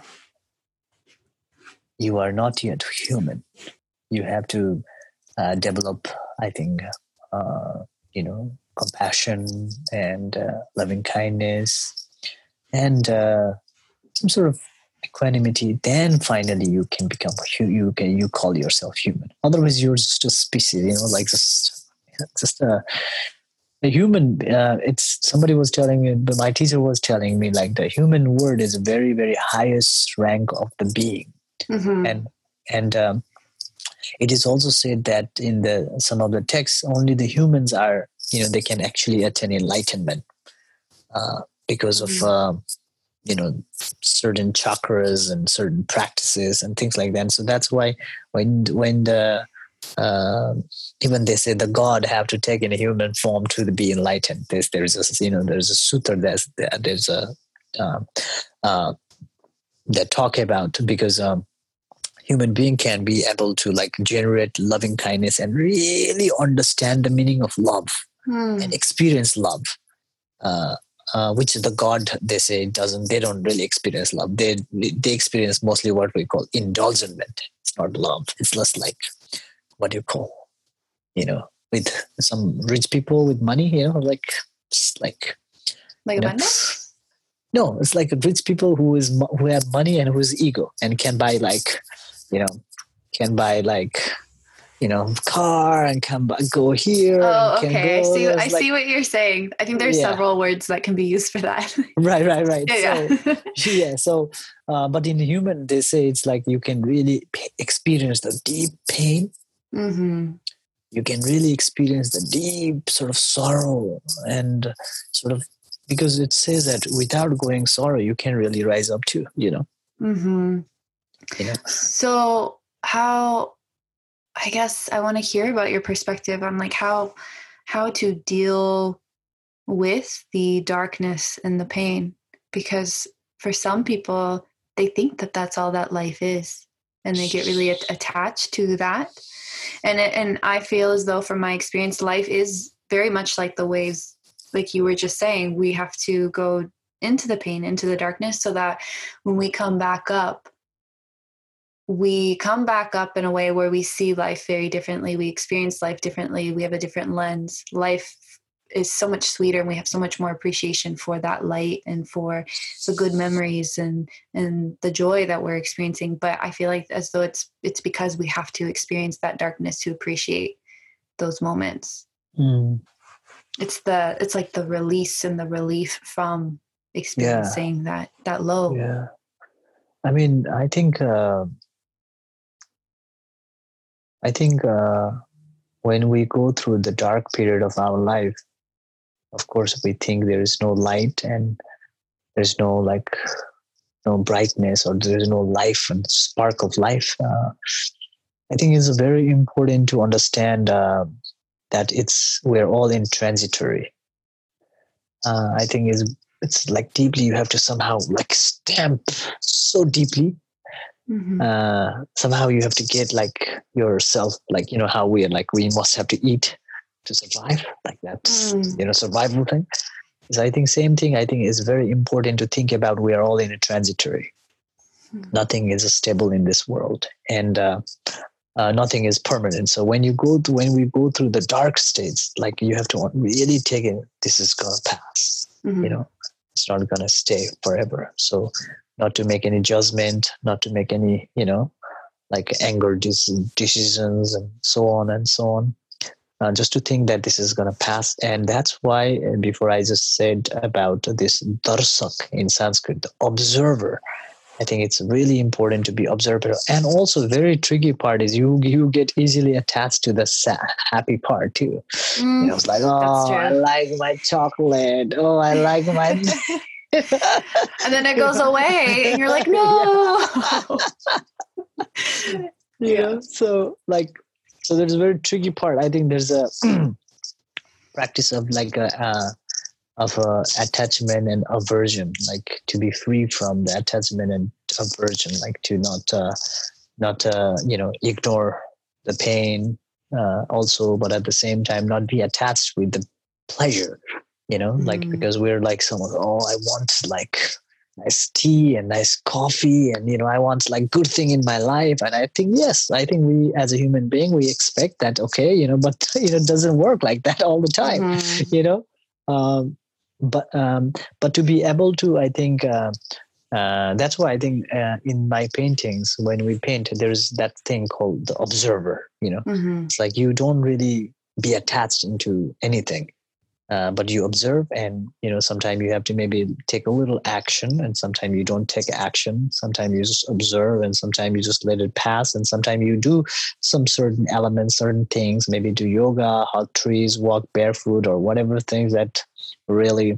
you are not yet human. You have to uh, develop, I think, uh, you know, compassion and uh, loving kindness and uh, some sort of equanimity. Then finally, you can become hu- you can you call yourself human. Otherwise, you're just a species, you know, like just just a, a human. Uh, it's somebody was telling me, but my teacher was telling me like the human word is a very very highest rank of the being, Mm-hmm. and and um, it is also said that in the some of the texts, only the humans are, you know, they can actually attain enlightenment uh, because of Mm-hmm. uh, you know, certain chakras and certain practices and things like that. So that's why when when the uh, even they say the god have to take in a human form to be enlightened. There's there's a, you know, there's a sutra there's there's a uh, uh, that talk about, because um, human being can be able to like generate loving kindness and really understand the meaning of love Hmm. and experience love, uh, uh, which the god, they say, doesn't, they don't really experience love. They they experience mostly what we call indulgence. It's not love, it's less like what you call, you know, with some rich people with money, you know, like like Like you know, abundance? No, it's like rich people who is mo- who have money and who's ego and can buy like, you know, can buy like, you know, car and can buy, go here and Oh, can okay. I go. see. I There's like, see what you're saying. I think there's yeah, several words that can be used for that. right, right, right. yeah, So, yeah. yeah, so, uh, but in human, they say it's like you can really p- experience the deep pain. mm-hmm. You can really experience the deep sort of sorrow and sort of, because it says that without going sorrow, you can really rise up too, you know, Mm-hmm. you know. So how, I guess I want to hear about your perspective on like how, how to deal with the darkness and the pain, because for some people, they think that that's all that life is. And they get really at- attached to that. And it, and I feel as though from my experience, life is very much like the waves, like you were just saying. We have to go into the pain, into the darkness, so that when we come back up, we come back up in a way where we see life very differently. We experience life differently. We have a different lens. Life is so much sweeter, and we have so much more appreciation for that light and for the good memories and and the joy that we're experiencing. But I feel like as though it's it's because we have to experience that darkness to appreciate those moments. Mm. It's the it's like the release and the relief from experiencing yeah. that that low. Yeah, I mean, I think uh, I think uh, when we go through the dark period of our life, of course, we think there is no light and there's no like no brightness, or there's no life and spark of life. Uh, I think it's very important to understand uh, that it's we're all in transitory. Uh, I think it's it's like deeply you have to somehow like stamp so deeply. Mm-hmm. Uh, somehow you have to get like yourself, like, you know, how we are like, we must have to eat to survive, like that's, mm. you know, survival thing. So I think same thing, I think is very important to think about. We are all in a transitory. Mm-hmm. Nothing is stable in this world, and uh, uh, nothing is permanent. So when you go to, when we go through the dark states, like you have to really take it, this is going to pass, mm-hmm. you know, it's not going to stay forever. So not to make any judgment, not to make any, you know, like anger decisions and so on and so on. Uh, just to think that this is going to pass. And that's why, before I just said about this darsak in Sanskrit, the observer, I think it's really important to be observer. And also very tricky part is you you get easily attached to the sad, happy part too. Mm, you know, it's like, oh, I like my chocolate. Oh, I like my... and then it goes away and you're like, no. yeah. yeah. So like, so there's a very tricky part. I think there's a practice of like a, uh, of uh, attachment and aversion, like to be free from the attachment and aversion, like to not, uh, not, uh, you know, ignore the pain uh, also, but at the same time, not be attached with the pleasure, you know, mm. like, because we're like someone, oh, I want like nice tea and nice coffee, and, you know, I want like good thing in my life. And I think, yes, I think we, as a human being, we expect that, okay, you know, but, you know, it doesn't work like that all the time, mm-hmm. you know, um, but, um, but to be able to, I think, uh, uh, that's why I think uh, in my paintings, when we paint, there's that thing called the observer, you know, mm-hmm. it's like, you don't really be attached into anything. Uh, but you observe, and, you know, sometimes you have to maybe take a little action, and sometimes you don't take action. Sometimes you just observe, and sometimes you just let it pass. And sometimes you do some certain elements, certain things, maybe do yoga, hug trees, walk barefoot, or whatever things that really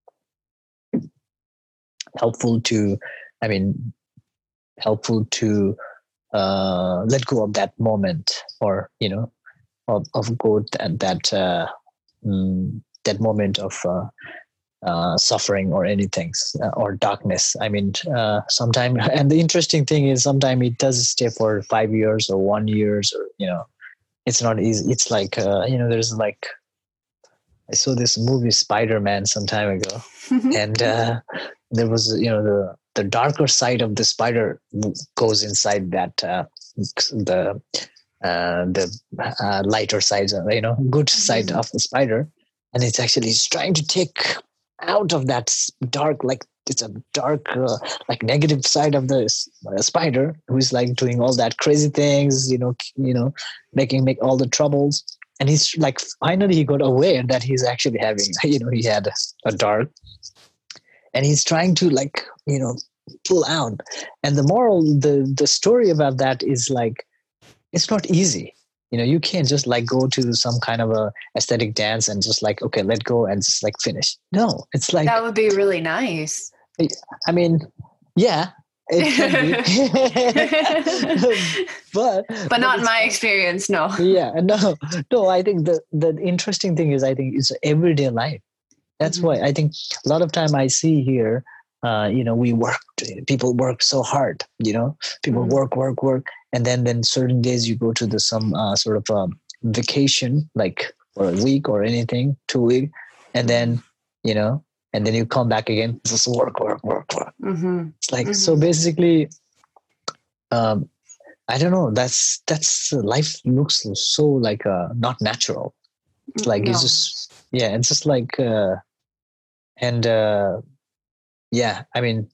helpful to, I mean, helpful to uh, let go of that moment, or, you know, of, of go that, that, uh, um, that moment of uh, uh, suffering or anything uh, or darkness. I mean, uh, sometime, and the interesting thing is sometimes it does stay for five years or one years, or, you know, it's not easy. It's like, uh, you know, there's like, I saw this movie Spider-Man some time ago, and uh, there was, you know, the, the darker side of the spider goes inside that, uh, the, uh, the uh, lighter side, you know, good side mm-hmm. of the spider. And it's actually it's trying to take out of that dark, like it's a dark, uh, like negative side of the s- uh, spider who's like doing all that crazy things, you know, you know, making make all the troubles. And he's like, finally, he got aware that he's actually having, you know, he had a dark, and he's trying to like, you know, pull out. And the moral, the the story about that is like, it's not easy. You know, you can't just like go to some kind of a aesthetic dance and just like, okay, let go and just like finish. No, it's like, That would be really nice. I mean, yeah, it can be, but but but not in it's my not- experience. No. yeah, no, no. I think the the interesting thing is, I think it's everyday life. That's Mhm. why I think a lot of time I see here, uh, you know, we work, people work so hard, you know, people Mhm. work, work, work. And then, then certain days you go to the, some uh, sort of um vacation, like for a week or anything, two week. And then, you know, and then you come back again, just work, work, work, work. Mhm. It's like, Mhm. so basically, um, I don't know, that's, that's life looks so like, uh, not natural. It's like, No. it's just, yeah, it's just like, uh, and, uh, yeah, I mean,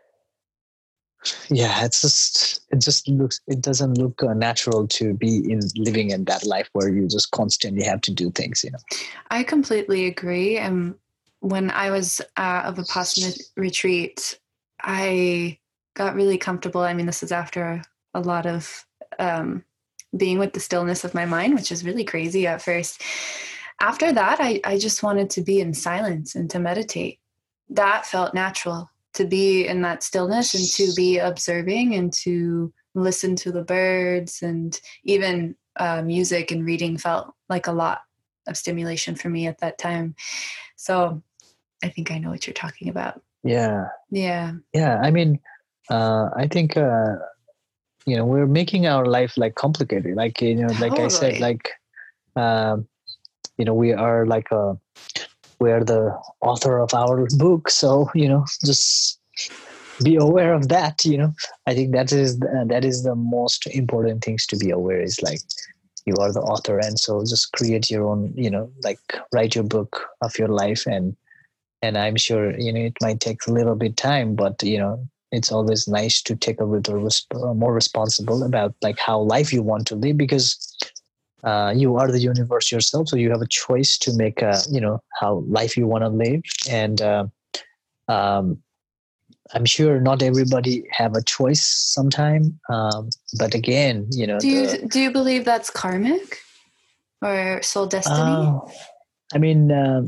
yeah, it's just it just looks it doesn't look uh, natural to be in living in that life where you just constantly have to do things, you know. I completely agree. And when I was uh, of a Vipassana retreat, I got really comfortable. I mean, this is after a lot of um, being with the stillness of my mind, which is really crazy at first. After that, I, I just wanted to be in silence and to meditate. That felt natural, to be in that stillness and to be observing and to listen to the birds, and even uh, music and reading felt like a lot of stimulation for me at that time. So I think I know what you're talking about. Yeah, Yeah. yeah. I mean, uh, I think uh, you know, we're making our life like complicated. Like, you know, like I said, Totally. like um, you know, we are like a we are the author of our book, so you know, just be aware of that. You know, I think that is the, that is the most important things to be aware, is like you are the author, and so just create your own, you know, like write your book of your life. and and I'm sure, you know, it might take a little bit time, but you know, it's always nice to take a little resp- more responsible about like how life you want to live, because uh, you are the universe yourself, so you have a choice to make a, you know, how life you want to live. And uh, um, I'm sure not everybody have a choice sometime, um, but again, you know, Do the you do you believe that's karmic or soul destiny? uh, I mean, uh,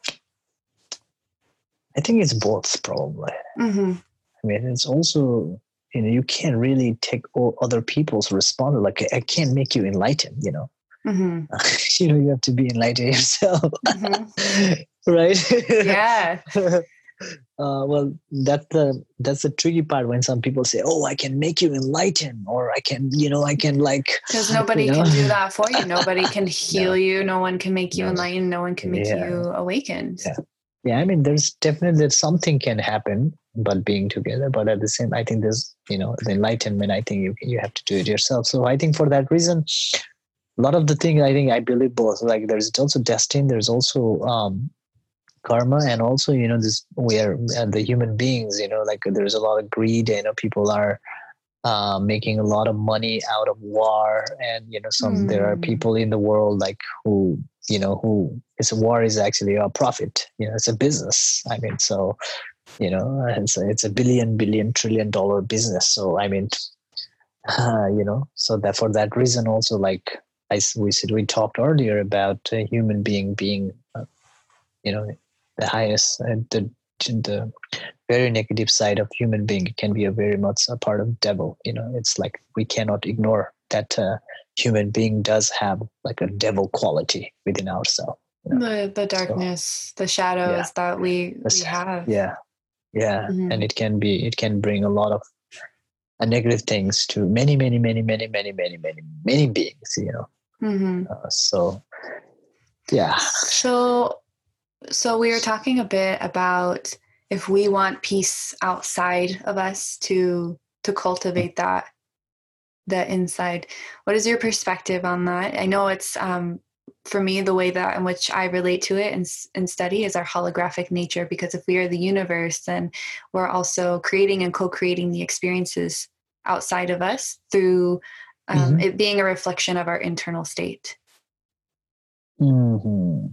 I think it's both, probably. Mm-hmm. I mean, it's also, you know, you can't really take all other people's response. Like, I can't make you enlightened, you know. Mm-hmm. You know, you have to be enlightened yourself, Mm-hmm. right? Yeah. Uh, well, that's the that's the tricky part when some people say, "Oh, I can make you enlightened," or "I can, you know, I can like," Because you nobody know. can do that for you. Nobody can heal No, you. No one can make you no, enlightened. No one can make yeah, you awakened. yeah, yeah. I mean, there's definitely something can happen, but being together. But at the same, I think there's, you know, the enlightenment. I think you you have to do it yourself. So I think for that reason, a lot of the thing, I think I believe both. Like, there's also destiny. There's also um karma, and also, you know, this we are uh, the human beings, you know, like there's a lot of greed, you know, people are uh, making a lot of money out of war. And you know, some there are Hmm. people in the world like who, you know, who it's a war is actually a profit, you know, it's a business. I mean, so you know, it's a, it's a billion billion trillion dollar business. So I mean, uh, you know, so that for that reason also, like I we said, we talked earlier about a human being being uh, you know, the highest, uh, the the very negative side of human being can be a very much a part of devil. You know, it's like we cannot ignore that uh, human being does have like a devil quality within ourselves. You know? The the So darkness, the yeah, shadows that we That's- we have. yeah, yeah, Mhm. and it can be it can bring a lot of uh, negative things to many, many, many, many, many, many, many, many beings. You know, Mhm. uh, so yeah. So so we were talking a bit about if we want peace outside of us to to cultivate that the inside. What is your perspective on that? I know it's um for me, the way that in which I relate to it and, and study is our holographic nature, because if we are the universe, then we're also creating and co-creating the experiences outside of us through um, mm-hmm. it being a reflection of our internal state. Mm-hmm.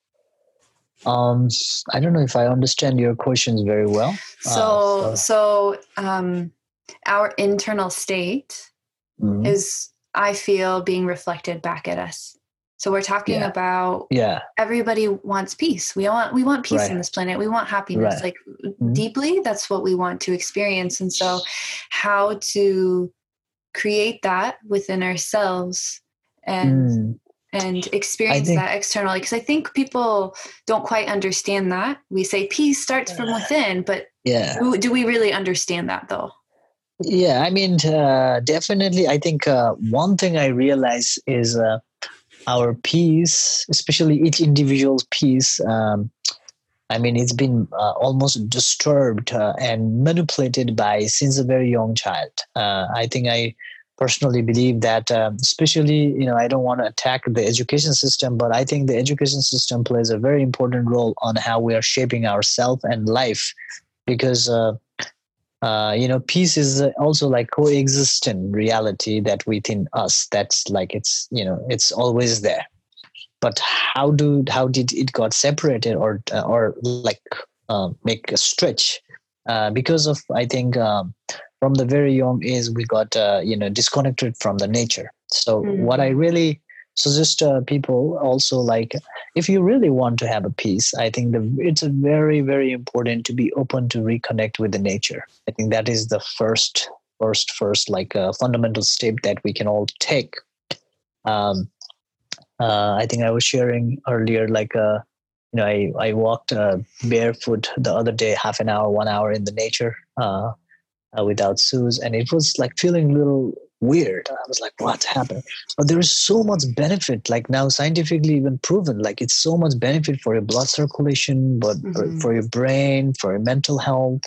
Um, I don't know if I understand your questions very well. So, uh, so, so um, our internal state mm-hmm. is, I feel, being reflected back at us. So we're talking yeah. about yeah. everybody wants peace. We want we want peace right. on this planet. We want happiness. Right. Like mm-hmm. deeply, that's what we want to experience. And so how to create that within ourselves and mm. and experience think, that externally. Because I think people don't quite understand that. We say peace starts from within, but yeah. do, do we really understand that though? Yeah, I mean, uh, definitely. I think uh, one thing I realize is uh, our peace, especially each individual's peace, um, I mean, it's been uh, almost disturbed uh, and manipulated by since a very young child. Uh, I think I personally believe that, um, especially, you know, I don't want to attack the education system, but I think the education system plays a very important role on how we are shaping ourselves and life, because uh, Uh, you know, peace is also like coexistent reality that within us. That's like it's you know it's always there. But how do how did it got separated or uh, or like uh, make a stretch? Uh, because of I think um, from the very young age we got uh, you know disconnected from the nature. So mm-hmm. what I really suggest uh, people also, like, if you really want to have a peace, I think the, it's a very, very important to be open to reconnect with the nature. I think that is the first, first, first, like a fundamental step that we can all take. Um, uh, I think I was sharing earlier, like, uh, you know, I, I walked uh, barefoot the other day, half an hour, one hour in the nature uh, uh, without shoes. And it was like feeling a little weird. I was like, what's happened? But there is so much benefit, like now scientifically even proven, like it's so much benefit for your blood circulation, but mm-hmm. for, for your brain, for your mental health,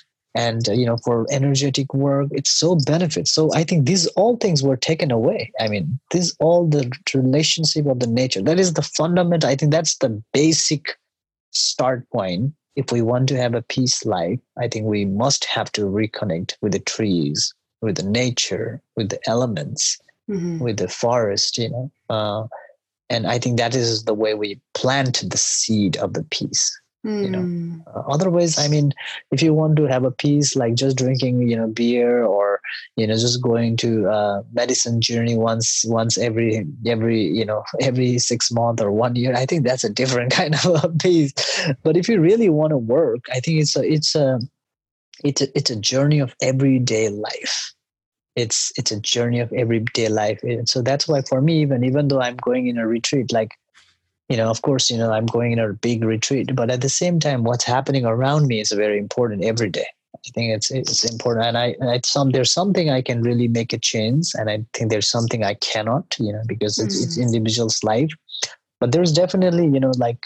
and uh, you know, for energetic work. It's so benefit. So I think these all things were taken away. I mean, this all the relationship of the nature. That is the fundamental. I think that's the basic start point. If we want to have a peace life, I think we must have to reconnect with the trees, with the nature, with the elements, mm-hmm. with the forest, you know. Uh, and I think that is the way we plant the seed of the peace, mm. you know. Uh, otherwise, I mean, if you want to have a peace, like just drinking, you know, beer, or, you know, just going to uh, medicine journey once, once every, every, you know, every six months or one year, I think that's a different kind of a peace. But if you really want to work, I think it's a, it's a, It's a, it's a journey of everyday life. It's it's a journey of everyday life. And so that's why for me, even even though I'm going in a retreat, like, you know, of course, you know, I'm going in a big retreat, but at the same time, what's happening around me is very important every day. I think it's it's important, and I, I some there's something I can really make a change, and I think there's something I cannot, you know, because it's mm. it's individual's life. But there's definitely, you know, like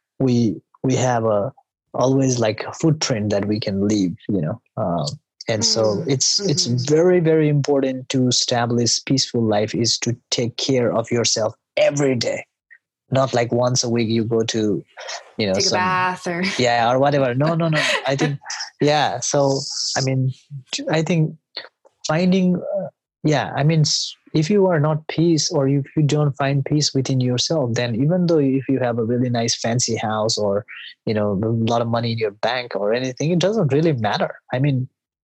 we we have a always like a footprint that we can leave, you know. Um, and so it's mm-hmm. it's very, very important to establish peaceful life is to take care of yourself every day. Not like once a week you go to, you know, take some, a bath or yeah, or whatever. No, no, no. I think, yeah. So, I mean, I think finding, uh, yeah, I mean, if you are not peace, or if you don't find peace within yourself, then even though if you have a really nice fancy house, or, you know, a lot of money in your bank or anything, it doesn't really matter. I mean,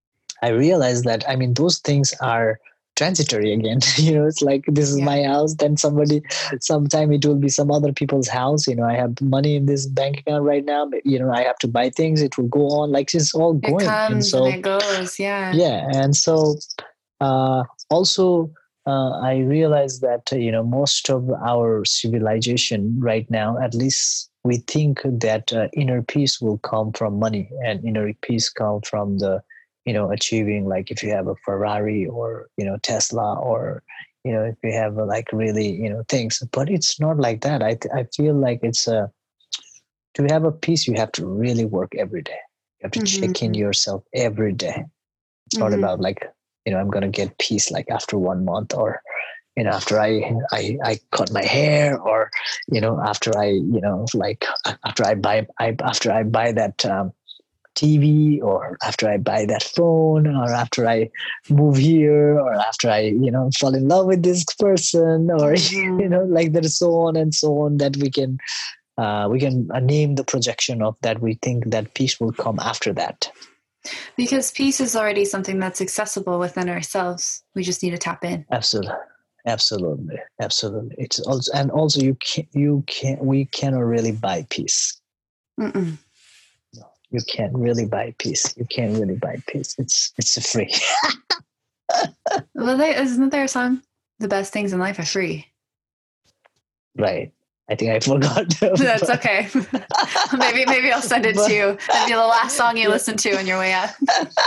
I realize that, I mean, those things are transitory again. You know, it's like, this is yeah. my house, then somebody, sometime it will be some other people's house. You know, I have money in this bank account right now, but, you know, I have to buy things. It will go on, like it's all going. It comes and, so, and it goes. Yeah. Yeah. And so, uh, also, Uh, I realize that, uh, you know, most of our civilization right now, at least we think that uh, inner peace will come from money, and inner peace come from the, you know, achieving, like if you have a Ferrari or, you know, Tesla, or, you know, if you have uh, like really, you know, things. But it's not like that. I th- I feel like it's a, to have a peace, you have to really work every day. You have to mm-hmm. check in yourself every day. It's mm-hmm. not about like, you know, I'm going to get peace like after one month, or, you know, after I, I, I cut my hair, or, you know, after I, you know, like after I buy, I, after I buy that um, T V, or after I buy that phone, or after I move here, or after I, you know, fall in love with this person, or, Mhm. you know, like that, so on and so on, that we can, uh, we can uh, name the projection of that. We think that peace will come after that. Because peace is already something that's accessible within ourselves. We just need to tap in. Absolutely. Absolutely. Absolutely. It's also, and also you can't, you can't, we cannot really buy peace. Mm-mm. No, you can't really buy peace. You can't really buy peace. It's, it's free. Well, there, isn't there a song? The best things in life are free. Right. I think I forgot. That's okay. maybe maybe I'll send it But- to you. It'll be the last song you Yeah. listen to on your way out.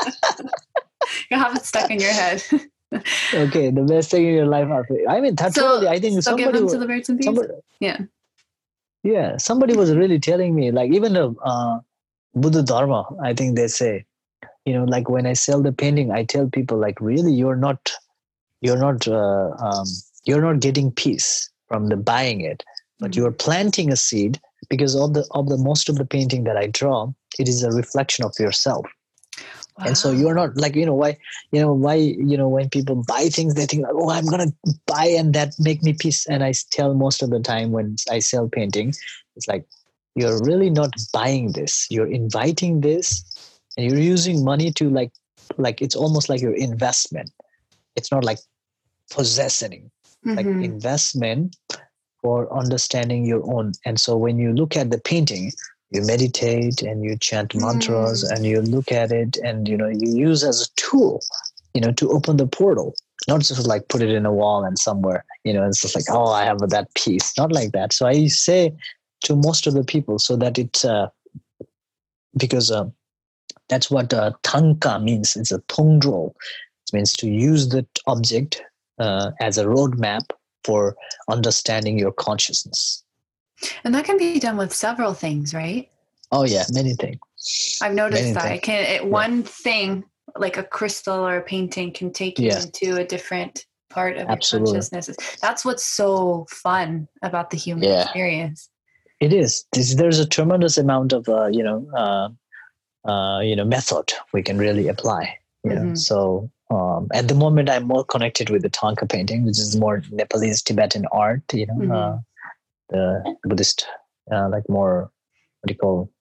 You'll have it stuck in your head. Okay, the best thing in your life are free. I mean, that So- totally, I think So give somebody, them to the birds and bees. somebody, Yeah. yeah, somebody was really telling me, like, even the uh, Buddha Dharma, I think they say, you know, like when I sell the painting, I tell people, like, really, you're not, you're not, uh, um, you're not getting peace from the buying it, but Mm-hmm. you're planting a seed, because of the of the most of the painting that I draw, it is a reflection of yourself. And so you're not, like, you know, why, you know, why, you know, when people buy things, they think, like, oh, I'm going to buy and that make me peace. And I tell most of the time when I sell painting, it's like, you're really not buying this. You're inviting this, and you're using money to, like, like, it's almost like your investment. It's not like possessing, like Mhm. investment for understanding your own. And so when you look at the painting, you meditate and you chant mantras Mm. and you look at it, and, you know, you use as a tool, you know, to open the portal, not just like put it in a wall and somewhere, you know, it's just like, oh, I have that peace, not like that. So I say to most of the people, so that it's uh, because uh, that's what uh, tanka means. It's a tongdro. It means to use the object uh, as a roadmap for understanding your consciousness. And that can be done with several things, right? Oh yeah, many things. I've noticed Many that. things. It can it, one thing, like a crystal or a painting, can take you Yeah. into a different part of Absolutely. your consciousness. That's what's so fun about the human Yeah. experience. It is. There's, there's a tremendous amount of uh, you know uh, uh, you know method we can really apply. You know, Mhm. so um, at the moment I'm more connected with the Tanka painting, which is more Nepalese Tibetan art. You know, Mhm. uh, the Buddhist, uh, like more what do you call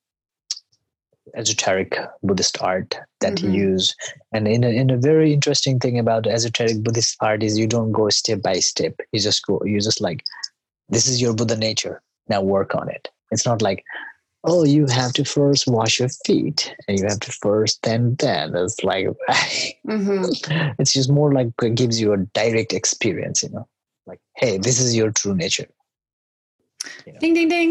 esoteric Buddhist art that Mhm. you use. And in a, in a very interesting thing about esoteric Buddhist art is you don't go step by step. You just go. You just like, this is your Buddha nature. Now work on it. It's not like, oh, you have to first wash your feet and you have to first then then. It's like, Mhm. it's just more like it gives you a direct experience, you know, like, hey, this is your true nature. You know, Ding ding ding.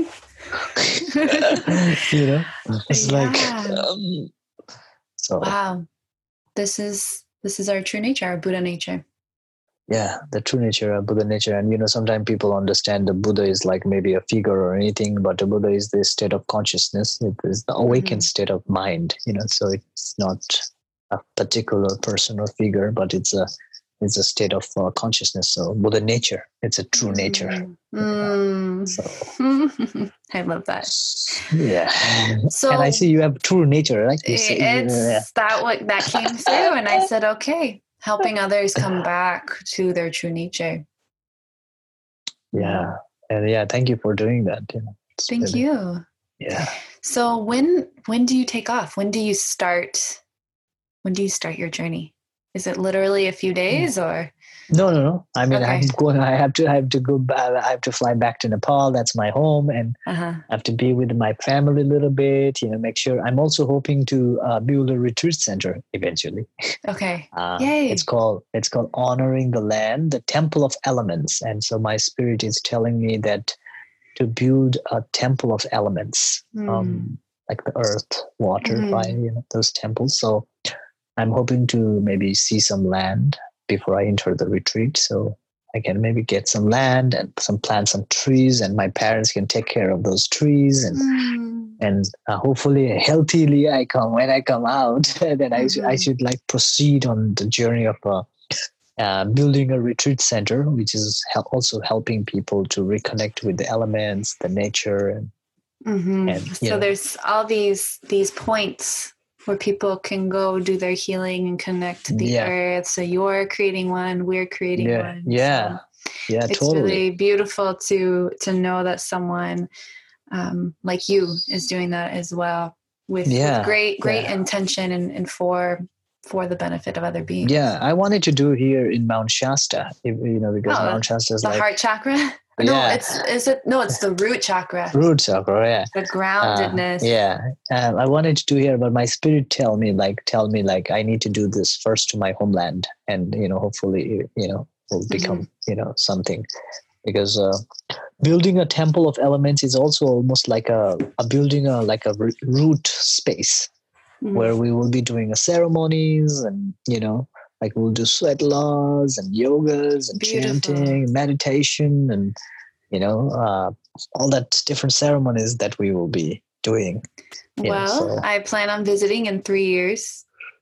you know? It's like, Yeah. um, so Wow. This is this is our true nature, our Buddha nature. yeah, the true nature of Buddha nature. And, you know, sometimes people understand the Buddha is like maybe a figure or anything, but the Buddha is the state of consciousness. It is the awakened Mhm. state of mind, you know, so it's not a particular person or figure, but it's a, it's a state of uh, consciousness. So Buddha nature, it's a true nature. Mm. So, I love that. yeah. So And I see you have true nature, right? You say, it's yeah. that what that came through, and I said, okay, helping others come back to their true nature. Yeah. And yeah, thank you for doing that. You know, it's Thank really- you. Yeah. So when when do you take off? When do you start? When do you start your journey? Is it literally a few days or? No, no, no. I mean, Okay. I'm going. I have to. I have to go. Back, I have to fly back to Nepal. That's my home, and Uh-huh. I have to be with my family a little bit. You know, make sure. I'm also hoping to uh, build a retreat center eventually. Okay. Uh, Yay. It's called. It's called Honoring the Land, the Temple of Elements. And so my spirit is telling me that to build a temple of elements, Mm. um, like the earth, water, Mhm. fire. You know, those temples. So I'm hoping to maybe see some land before I enter the retreat. So I can maybe get some land and some plant some trees, and my parents can take care of those trees, and Mm. and uh, hopefully healthily I come when I come out. Then I, sh- I Mhm. should like proceed on the journey of uh, uh, building a retreat center, which is hel- also helping people to reconnect with the elements, the nature, and, Mm-hmm. and you So know, there's all these these points where people can go do their healing and connect to the yeah, earth. So you're creating one, we're creating yeah, one. yeah, So yeah, it's totally. really beautiful to to know that someone um, like you is doing that as well with, Yeah, with great great yeah. intention and, and for for the benefit of other beings. Yeah, I wanted to do here in Mount Shasta, if, you know, because Oh, Mount Shasta is the like, heart chakra? No, yeah, it's is it no, it's the root chakra. root chakra, yeah. The Uh, groundedness. yeah, uh, I wanted to do here, but my spirit tell me like tell me like I need to do this first to my homeland, and you know, hopefully, you know, will become Mm-hmm. you know something, because uh, building a temple of elements is also almost like a, a building a like a r- root space Mm-hmm. where we will be doing a ceremonies, and you know, like we'll do sweat laws and yogas and Beautiful. chanting, meditation, and you know, uh, all that different ceremonies that we will be doing. You Well, know, so I plan on visiting in three years.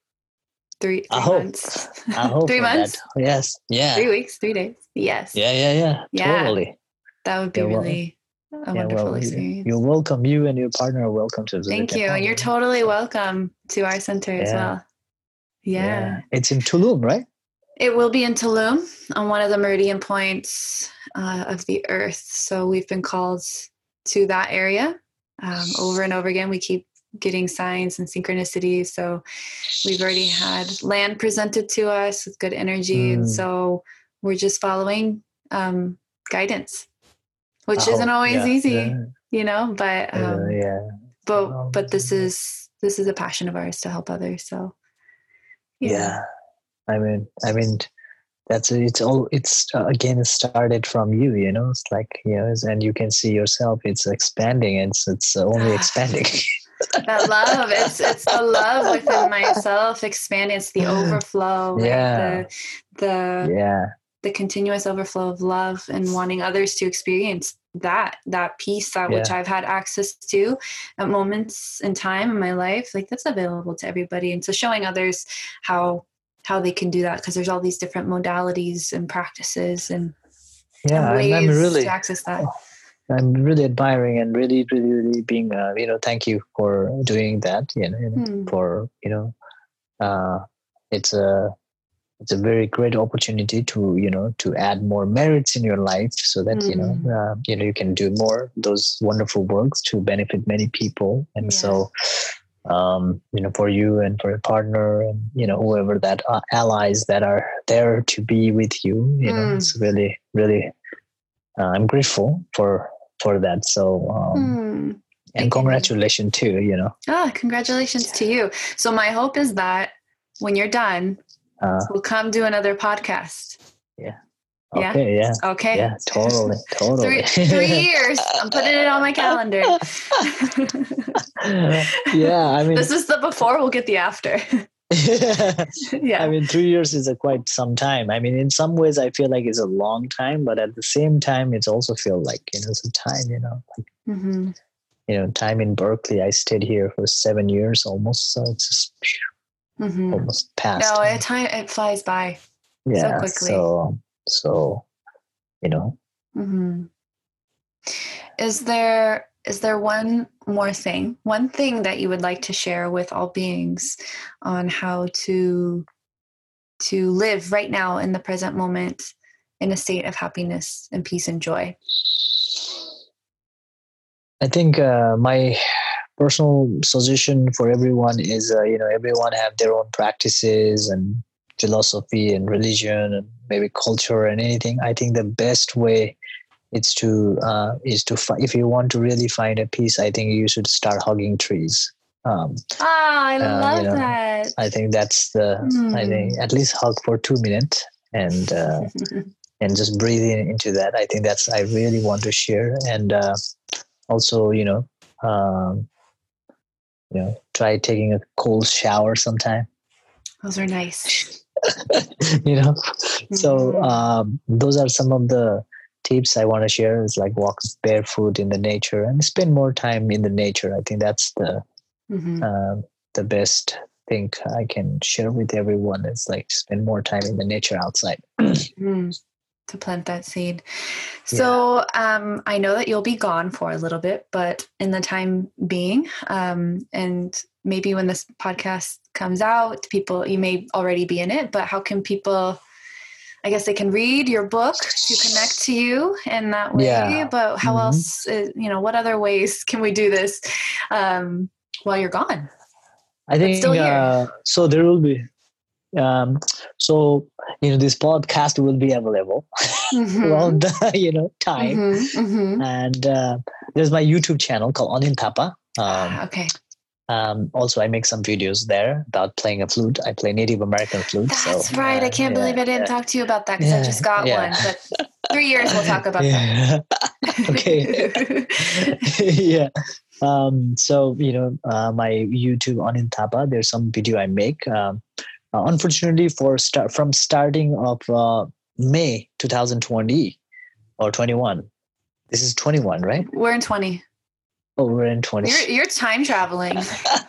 Three, three I hope, months. I hope three for months. that. Yes, yeah, Three weeks, three days. Yes. yeah, yeah, yeah, Yeah. totally. That would be Yeah, well, really a yeah, wonderful well, you- experience. you're welcome. You and your partner are welcome to visit Thank you. Nepal. And you're totally welcome to our center as Yeah. well. Yeah. Yeah, it's in Tulum, right? It will be in Tulum on one of the meridian points uh, of the earth. So we've been called to that area um, over and over again. We keep getting signs and synchronicities. So we've already had land presented to us with good energy. And Mm. so we're just following um, guidance, which I isn't hope, always yeah, easy, yeah, you know, but, uh, um, yeah. but, Um, but this is, this is a passion of ours to help others. So, yeah. yeah. I mean, I mean, that's it's all. It's uh, again started from you. You know, it's like you know, and you can see yourself. It's expanding. It's it's only expanding. That love, it's it's the love within myself expanding. It's the overflow, right? Yeah. The the Yeah. the continuous overflow of love and wanting others to experience that that peace, that which Yeah. I've had access to at moments in time in my life, like that's available to everybody. And so showing others how how they can do that, because there's all these different modalities and practices and, Yeah. and I'm, ways I'm really, to access that. I'm really admiring and really, really, really being, uh, you know, thank you for doing that. You know, you know, Hmm. for you know, uh, it's a it's a very great opportunity to you know to add more merits in your life, so that you know Mm. uh, you know you can do more those wonderful works to benefit many people. And Yeah. so um, you know, for you and for your partner and you know whoever that uh, allies that are there to be with you, you know, Mm. it's really, really. Uh, I'm grateful for for that. So um, Hmm. and Thank you. congratulations too. You know, Ah, congratulations to you. So my hope is that when you're done, uh, we'll come do another podcast. yeah. Yeah? Okay. Yeah. Okay. Yeah. Totally. Totally. Three three years. I'm putting it on my calendar. Yeah. I mean, This is the before, we'll get the after. Yeah. I mean, three years is a quite some time. I mean, in some ways, I feel like it's a long time, but at the same time, it's also feel like you know some time. You know, like, Mm-hmm. you know, time in Berkeley. I stayed here for seven years almost, so it's just phew, Mm-hmm. almost past. No, it time it flies by yeah. so quickly. So, so, you know. Mm-hmm. Is there is there one more thing, one thing that you would like to share with all beings on how to to live right now in the present moment in a state of happiness and peace and joy? I think uh, my personal suggestion for everyone is, uh, you know, everyone have their own practices and philosophy and religion and maybe culture and anything. I think the best way is to uh, is to fi- if you want to really find a peace, I think you should start hugging trees. Um, Ah, I uh, love you know, that. I think that's the. Mm. I think at least hug for two minutes and uh, and just breathe in, into that. I think that's I really want to share. And uh, also, you know, um, you know, try taking a cold shower sometime. Those are nice. You know, so Mhm. um, those are some of the tips I want to share. Is like walk barefoot in the nature and spend more time in the nature. I think that's the Mhm. um, the best think I can share with everyone is like spend more time in the nature outside. Mm, to plant that seed. So yeah. um, I know that you'll be gone for a little bit, but in the time being, um, and maybe when this podcast comes out, people, you may already be in it, but how can people, I guess they can read your book to connect to you in that way, yeah. but how mm-hmm. else, is, you know, what other ways can we do this um, while you're gone? I think, still here. Uh, so there will be, um, so, you know, this podcast will be available mm-hmm. around the, you know, time. Mm-hmm. Mm-hmm. And uh, there's my YouTube channel called Anin Thapa. Um, okay. Um, also, I make some videos there about playing a flute. I play Native American flute. That's so, right. Uh, I can't yeah, believe I didn't yeah. talk to you about that because yeah, I just got yeah. one. But three years we'll talk about yeah. that. Okay. yeah. Um, so, you know, uh, my YouTube Anin Thapa, there's some video I make. Um, uh, unfortunately, for start from starting of uh, May twenty twenty or twenty-one. This is twenty-one, right? We're in twenty. Oh, we're in twenty. You're, you're time traveling.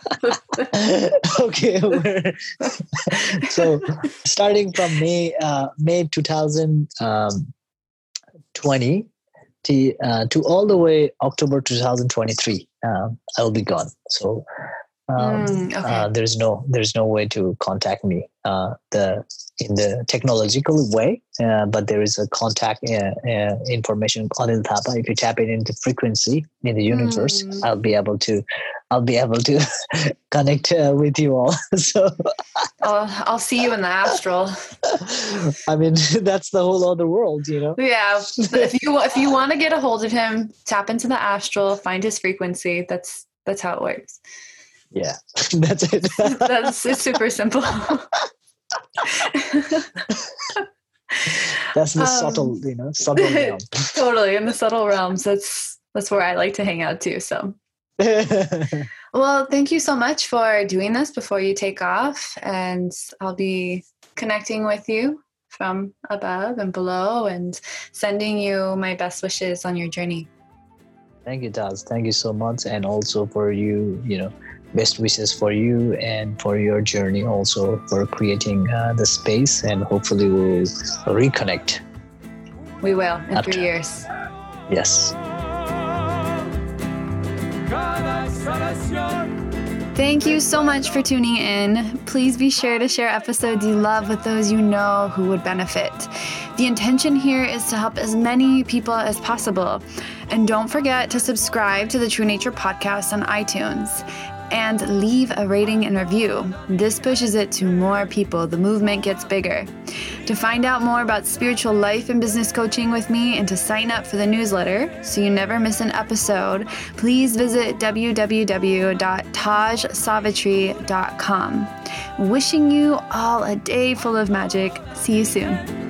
Okay. We're so starting from May, uh, May twenty twenty to, uh, to all the way October twenty twenty-three, uh, I'll be gone. So um, mm, okay. uh, there's no there's no way to contact me uh, the in the technological way, uh, but there is a contact uh, uh, information on Anin Thapa. If you tap it into frequency in the universe, mm. I'll be able to I'll be able to connect uh, with you all. So I'll, I'll see you in the astral. I mean, that's the whole other world, you know? Yeah. If you if you want to get a hold of him, tap into the astral, find his frequency. That's that's how it works. Yeah, that's it. That's it's super simple. That's the um, subtle, you know, subtle realm. Totally, in the subtle realms. That's that's where I like to hang out too. So, well, thank you so much for doing this before you take off, and I'll be connecting with you from above and below, and sending you my best wishes on your journey. Thank you, Taz. Thank you so much, and also for you, you know. Best wishes for you and for your journey, also for creating uh, the space, and hopefully we'll reconnect. We will in after. three years. Yes. Thank you so much for tuning in. Please be sure to share episodes you love with those you know who would benefit. The intention here is to help as many people as possible. And don't forget to subscribe to the True Nature Podcast on iTunes. And leave a rating and review. This pushes it to more people. The movement gets bigger. To find out more about spiritual life and business coaching with me and to sign up for the newsletter so you never miss an episode, please visit w w w dot taj savitri dot com. Wishing you all a day full of magic. See you soon.